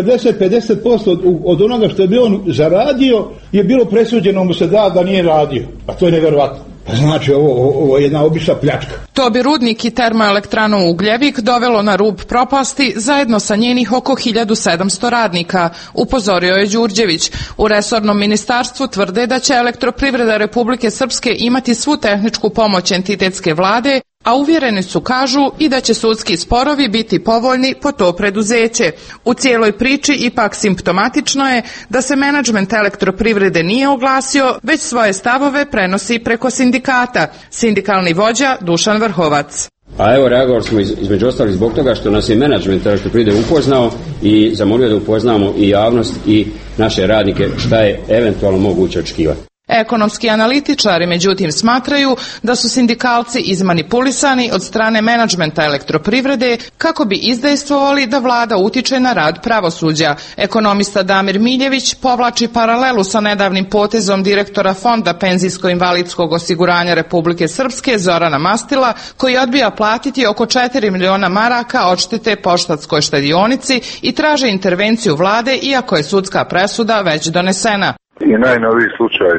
40-50% od onoga što je bi on zaradio je bilo presuđeno mu se da nije radio. Pa to je nevjerovatno. Pa znači ovo je jedna obična pljačka. To bi rudnik i termoelektranu Ugljevik dovelo na rub propasti zajedno sa njenih oko 1700 radnika, upozorio je Đurđević. U resornom ministarstvu tvrde da će elektroprivreda Republike Srpske imati svu tehničku pomoć entitetske vlade A uvjereni su, kažu, i da će sudski sporovi biti povoljni po to preduzeće. U cijeloj priči ipak simptomatično je da se menadžment Elektroprivrede nije oglasio, već svoje stavove prenosi preko sindikata. Sindikalni vođa Dušan Vrhovac. A evo, reagovali smo između ostalih zbog toga što nas je menadžment Elektroprivrede upoznao i zamolio da upoznamo i javnost i naše radnike šta je eventualno moguće očekivati. Ekonomski analitičari međutim smatraju da su sindikalci izmanipulisani od strane menadžmenta Elektroprivrede kako bi izdejstvovali da vlada utiče na rad pravosuđa. Ekonomista Damir Miljević povlači paralelu sa nedavnim potezom direktora Fonda penzijsko-invalidskog osiguranja Republike Srpske Zorana Mastila, koji odbija platiti oko 4 miliona maraka odštete Poštanskoj štedionici i traže intervenciju vlade iako je sudska presuda već donesena. I najnoviji slučaj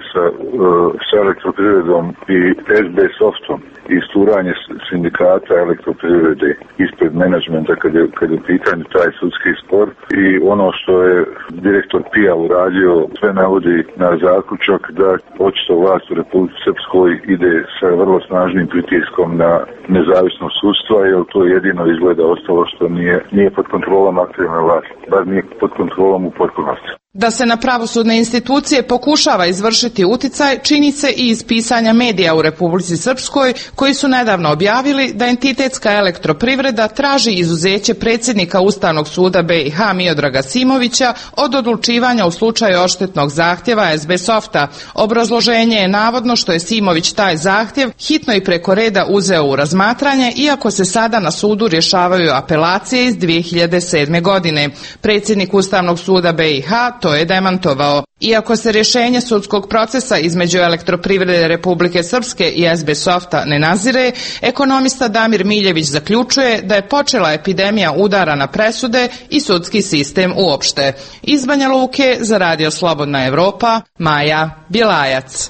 sa Elektroprivredom i SB Softom i isturanje sindikata Elektroprivrede ispred menadžmenta kad je u pitanju taj sudski spor i ono što je direktor PIA uradio sve navodi na zaključak da očito vlast u Republici Srpskoj ide sa vrlo snažnim pritiskom na nezavisnost sudstva, jer to jedino izgleda ostalo što nije pod kontrolom aktivne vlasti, bar nije pod kontrolom u potpunosti. Da se na pravosudne institucije pokušava izvršiti uticaj čini se i iz pisanja medija u Republici Srpskoj, koji su nedavno objavili da entitetska Elektroprivreda traži izuzeće predsjednika Ustavnog suda BiH Miodraga Simovića od odlučivanja u slučaju odštetnog zahtjeva SB Softa. Obrazloženje je navodno što je Simović taj zahtjev hitno i preko reda uzeo u razmatranje, iako se sada na sudu rješavaju apelacije iz 2007. godine. Predsjednik Ustavnog suda BiH to je demantovao. Iako se rješenje sudskog procesa između Elektroprivrede Republike Srpske i SB Softa ne nazire, ekonomista Damir Miljević zaključuje da je počela epidemija udara na presude i sudski sistem uopšte. Iz Banja Luke za Radio Slobodna Evropa, Maja Bjelajac.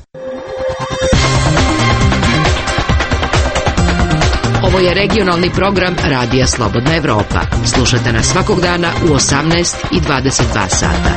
Ovo je regionalni program Radija Slobodna Evropa. Slušajte nas svakog dana u 18 i 22 sata.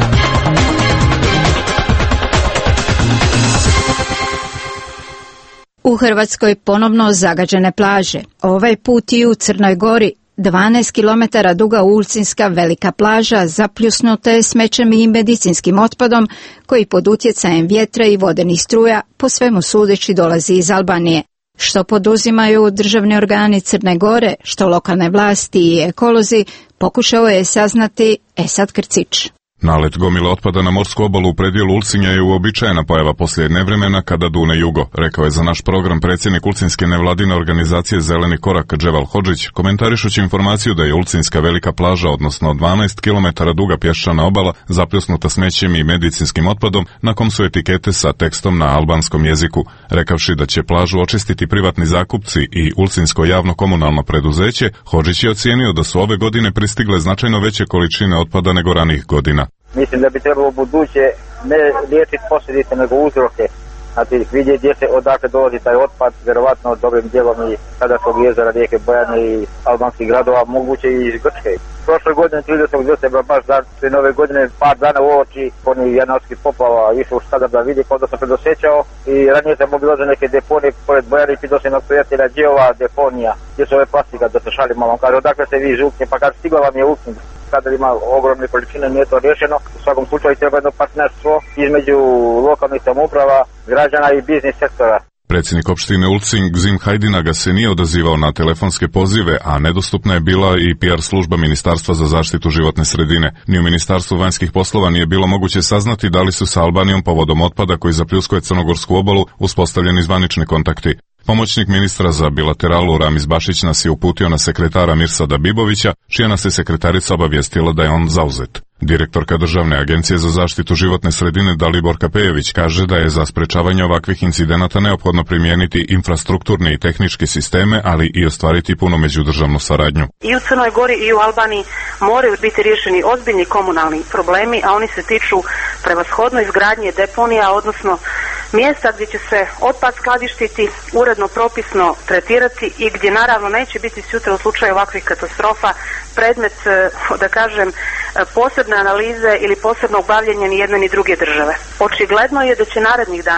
U Hrvatskoj ponovno zagađene plaže. Ovaj put i u Crnoj Gori. 12 km duga Ulcinska velika plaža zapljusnuta je smećem i medicinskim otpadom koji pod utjecajem vjetra i vodenih struja po svemu sudeći dolazi iz Albanije. Što poduzimaju državni organi Crne Gore, što lokalne vlasti i ekolozi, pokušao je saznati Esad Krcić. Nalet gomile otpada na morsku obalu u predjelu Ulcinja je uobičajena pojava poslije nevremena kada dune jugo, rekao je za naš program predsjednik Ulcinske nevladine organizacije Zeleni korak Dževal Hodžić, komentarišući informaciju da je Ulcinska velika plaža, odnosno 12 km duga pješčana obala, zapljusnuta smećem i medicinskim otpadom, na kom su etikete sa tekstom na albanskom jeziku. Rekavši da će plažu očistiti privatni zakupci i Ulcinsko javno komunalno preduzeće, Hodžić je ocijenio da su ove godine pristigle značajno veće količine otpada nego ranih godina. Mislim da bi trebalo buduće ne liječiti posljedice nego uzroke. Znači vidjeti gdje se odakle dolazi taj otpad, vjerovatno dobrim dijelom i Kadarskog jezera, rijeke Bojane i albanskih gradova, moguće i iz Grčke. Prošle godine 30. decembra, baš prije nove godine, par dana u oči, oni januarskih poplava išao u Skadar da vidi kod da sam predosjećao i ranije sam obilazio neke deponije pored Bojane i pitao sam jednog prijatelja gdje je ova deponija, gdje su ove plastika, da se šalimo, on kaže odakle se vi žuknje, pa kaže stigla vam je uknje. Kada ima ogromne količine, nije to rješeno. U svakom slučaju treba jedno partnerstvo između lokalnih samouprava, građana i biznis sektora. Predsjednik opštine Ulcing Zim Hajdinaga se nije odazivao na telefonske pozive, a nedostupna je bila i PR služba Ministarstva za zaštitu životne sredine. Ni u Ministarstvu vanjskih poslova nije bilo moguće saznati da li su sa Albanijom povodom otpada koji zapljuskuje Crnogorsku obalu uspostavljeni zvanični kontakti. Pomoćnik ministra za bilateralu Ramiz Bašić nas je uputio na sekretara Mirsada Bibovića, čija nas je sekretarica obavijestila da je on zauzet. Direktorka Državne agencije za zaštitu životne sredine Dalibor Kapejević kaže da je za sprečavanje ovakvih incidenata neophodno primijeniti infrastrukturne i tehničke sisteme, ali i ostvariti puno međudržavnu saradnju. I u Crnoj Gori i u Albaniji moraju biti riješeni ozbiljni komunalni problemi, a oni se tiču prevashodno izgradnje deponija, odnosno mjesta gdje će se otpad skladištiti, uredno propisno tretirati i gdje naravno neće biti sutra u slučaju ovakvih katastrofa predmet, da kažem, posebne analize ili posebno obavljanje ni jedne ni druge države. Očigledno je da će narednih dana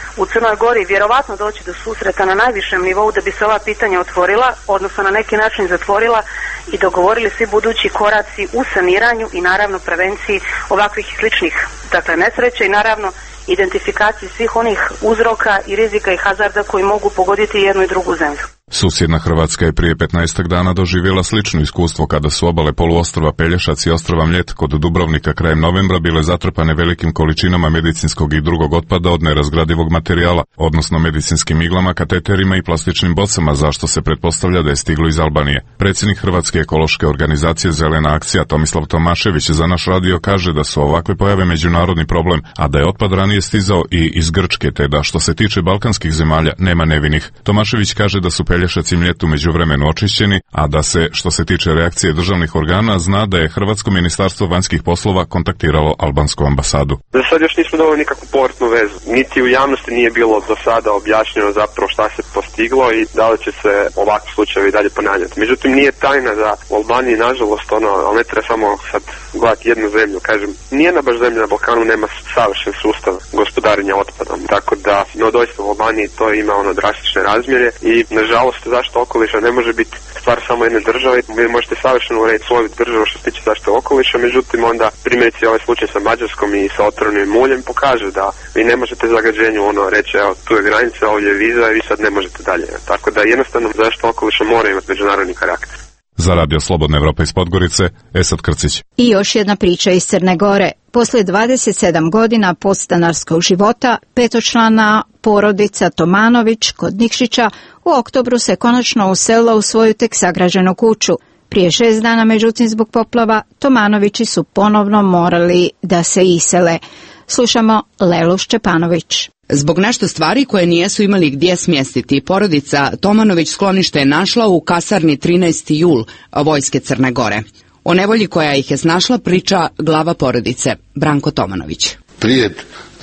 u Crnoj Gori vjerovatno doći do susreta na najvišem nivou da bi se ova pitanja otvorila, odnosno na neki način zatvorila i dogovorili svi budući koraci u saniranju i naravno prevenciji ovakvih sličnih nesreća i naravno identifikaciji svih onih uzroka i rizika i hazarda koji mogu pogoditi jednu i drugu zemlju. Susjedna Hrvatska je prije 15 dana doživjela slično iskustvo kada su obale poluostrva Pelješac i ostrva Mljet kod Dubrovnika krajem novembra bile zatrpane velikim količinama medicinskog i drugog otpada od nerazgradivog materijala, odnosno medicinskim iglama, kateterima i plastičnim bocama, zašto se pretpostavlja da je stiglo iz Albanije. Predsjednik Hrvatske ekološke organizacije Zelena akcija Tomislav Tomašević za naš radio kaže da su ovakve pojave međunarodni problem, a da je otpad ranije stizao i iz Grčke, te da što se tiče balkanskih zemalja nema nevinih. Tomašević kaže da su Pelješac i Mljet u međuvremenu očišćeni, a da se, što se tiče reakcije državnih organa, zna da je Hrvatsko ministarstvo vanjskih poslova kontaktiralo albansku ambasadu. Za sad još nismo dobili nikakvu povratnu vezu. Niti u javnosti nije bilo do sada objašnjeno zapravo šta se postiglo i da li će se ovakvi slučajevi dalje ponavljati. Međutim, nije tajna da u Albaniji, nažalost, ali ne treba samo sad gledati jednu zemlju, kažem, nijedna baš zemlja na Balkanu nema savršen sustav gospodarenja otpadom. Tako da, doista u Albaniji to ima drastične razmjere i, nažalost, zaštita okoliša ne može biti stvar samo jedne države. Vi možete savršeno urediti svoju državu što se tiče zaštite okoliša, međutim onda primjerice ovaj slučaj sa Mađarskom i sa otrovnim muljem pokaže da vi ne možete zagađenju reći evo tu je granica, ovdje je viza i vi sad ne možete dalje. Tako da jednostavno zaštita okoliša mora imati međunarodni karakter. Za Radio Slobodna Evropa iz Podgorice, Esad Krcić. I još jedna priča iz Crne Gore. Poslije 27 godina podstanarskog života, petočlana porodica Tomanović kod Nikšića u oktobru se konačno uselila u svoju tek sagrađenu kuću. Prije 6 dana, međutim, zbog poplava, Tomanovići su ponovno morali da se isele. Slušamo Lelu Šćepanović. Zbog nešto stvari koje nijesu imali gdje smjestiti, porodica Tomanović sklonište je našla u kasarni 13. jul Vojske Crne Gore. O nevolji koja ih je snašla priča glava porodice, Branko Tomanović. Prije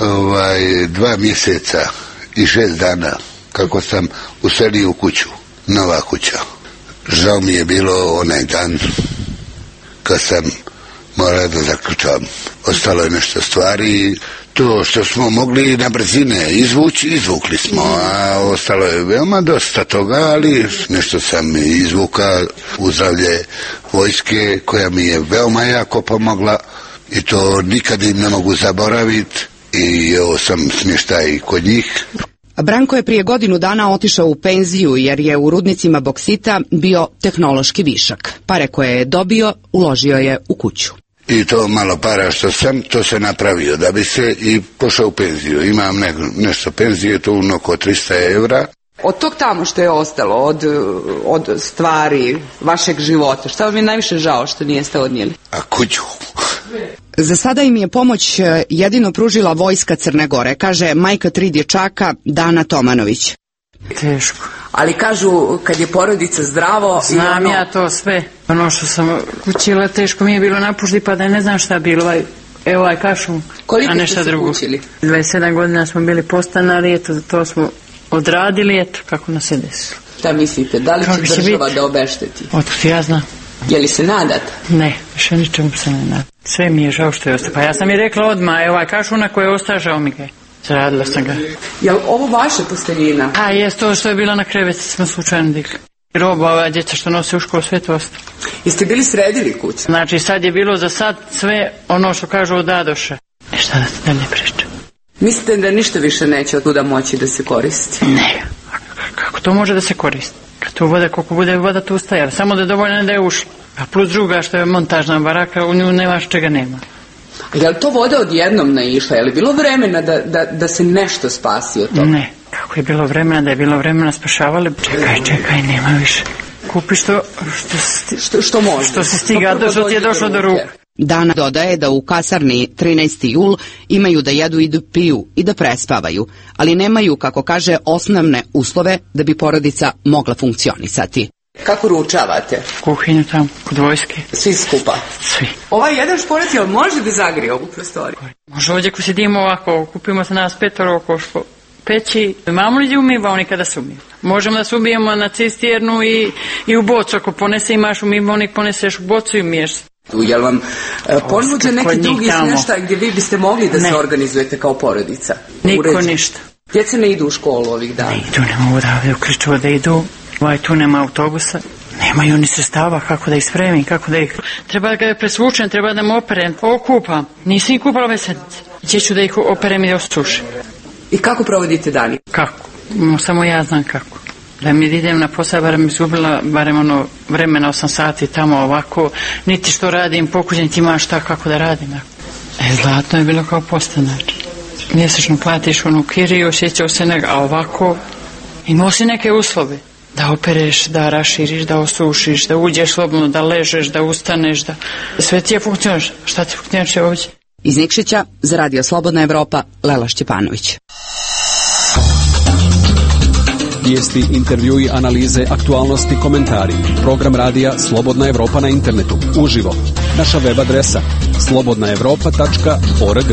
2 mjeseca i 6 dana kako sam uselio u kuću, nova kuća. Žao mi je bilo onaj dan kad sam morao da zaključam. Ostalo je nešto stvari, to što smo mogli na brzine izvući, izvukli smo, a ostalo je veoma dosta toga, ali nešto sam izvukao u zdravlje vojske koja mi je veoma jako pomogla i to nikad im ne mogu zaboraviti i evo sam smještaj kod njih. Branko je prije godinu dana otišao u penziju jer je u rudnicima boksita bio tehnološki višak. Pare koje je dobio uložio je u kuću. I to malo para što sam, to se napravio da bi se i pošao u penziju. Imam nešto penzije, to oko 300 evra. Od tog tamo što je ostalo, od stvari vašeg života, šta vam je najviše žao što nijeste odnijeli? A kuću. Za sada im je pomoć jedino pružila Vojska Crne Gore, kaže majka 3 dječaka Dana Tomanović. Teško. Ali kažu kad je porodica zdravo... Znam ja to sve. Ono što sam kućila teško mi je bilo napušti pa da ne znam šta bilo. Evo ovaj kašum, koliko a nešto drugo. 27 godina smo bili postanari, eto to smo odradili, eto kako nas se desilo. Šta mislite, da li će država da obešteti? Otkud ja znam. Je li se nadate? Ne, više ničemu se ne nadam. Sve mi je žao što je ostao. Pa ja sam i rekla odmah, ovaj kašuna koji je ostao, žao mi ga je. Zaradila sam ga. Je li ovo vaša posteljina? A jest, to što je bila na kreveti smo slučajno digli. Roba, ova djeca što nose u školu, sve to ostalo. Jeste bili sredili kuću? Znači sad je bilo za sad sve ono što kažu od Adoša. Šta da ti dalje pričam? Mislite da ništa više neće od tuda moći da se koristi? Ne. Kako to može da se koristi? Kad tu voda, koliko bude voda tu stajala. Samo da je dovoljno da je ušla. A plus druga što je montažna baraka, u nju nemaš čega nema. Je li to voda odjednom naišla? Je li bilo vremena da se nešto spasi od toga? Ne. Kako je bilo vremena, da je bilo vremena spašavali? Čekaj, nema više. Kupi što može. Što se stiga, što ti je došlo do ruke. Dana dodaje da u kasarni 13. jul imaju da jedu i da piju i da prespavaju, ali nemaju, kako kaže, osnovne uslove da bi porodica mogla funkcionisati. Kako ručavate? Kuhinju tamo, kod vojske. Svi skupa? Svi. Ovaj jedan šporet, jel može da zagrije ovu prostoriju? Može ovdje ko sedimo ovako, kupimo se nas 5 oko peći. Imamo li umivaonik kada se umijemo? Možemo da se umijemo na cisternu i u bocu. Ako ponese imaš umivaonik, poneseš u bocu i umiješ. Jel vam ponuđe neki drugi smještaj gdje vi biste mogli da se organizujete kao porodica? Niko ništa. Djeca ne idu u školu ovih dana? Ne idu, ne mogu da ukriču da idu. Tu nema autobusa. Nemaju ni sredstava kako da ih spremim, kako da ih... Treba da ga presvučem, treba da me operem, okupam. Nisam ih kupala ove sedmice. Ću da ih operem i da osušim. I kako provodite dani? Kako? Samo ja znam kako. Da mi idem na posao, barem izgubila barem vremena 8 sati tamo ovako, niti što radim, pokuđen ti imaš šta kako da radim. Zlatno je bilo kao postanar. Mjesečno platiš onu kiriju, osjećao se a ovako imao si neke uslove. Da opereš, da raširiš, da osušiš, da uđeš slobodno, da ležeš, da ustaneš, da sve ti je funkcionaš. Šta ti funkcionaš ovdje? Iz Nikšića za Radio Slobodna Evropa, Lela Šćepanović. Vijesti, intervjui, analize, aktualnosti, komentari. Program radija Slobodna Evropa na internetu. Uživo. Naša web adresa slobodnaevropa.org.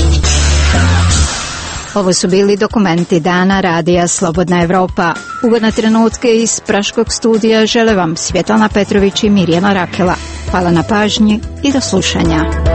Ovo su bili dokumenti dana radija Slobodna Evropa. Ugodne trenutke iz Praškog studija žele vam Svjetlana Petrović i Mirjana Rakela. Hvala na pažnji i do slušanja.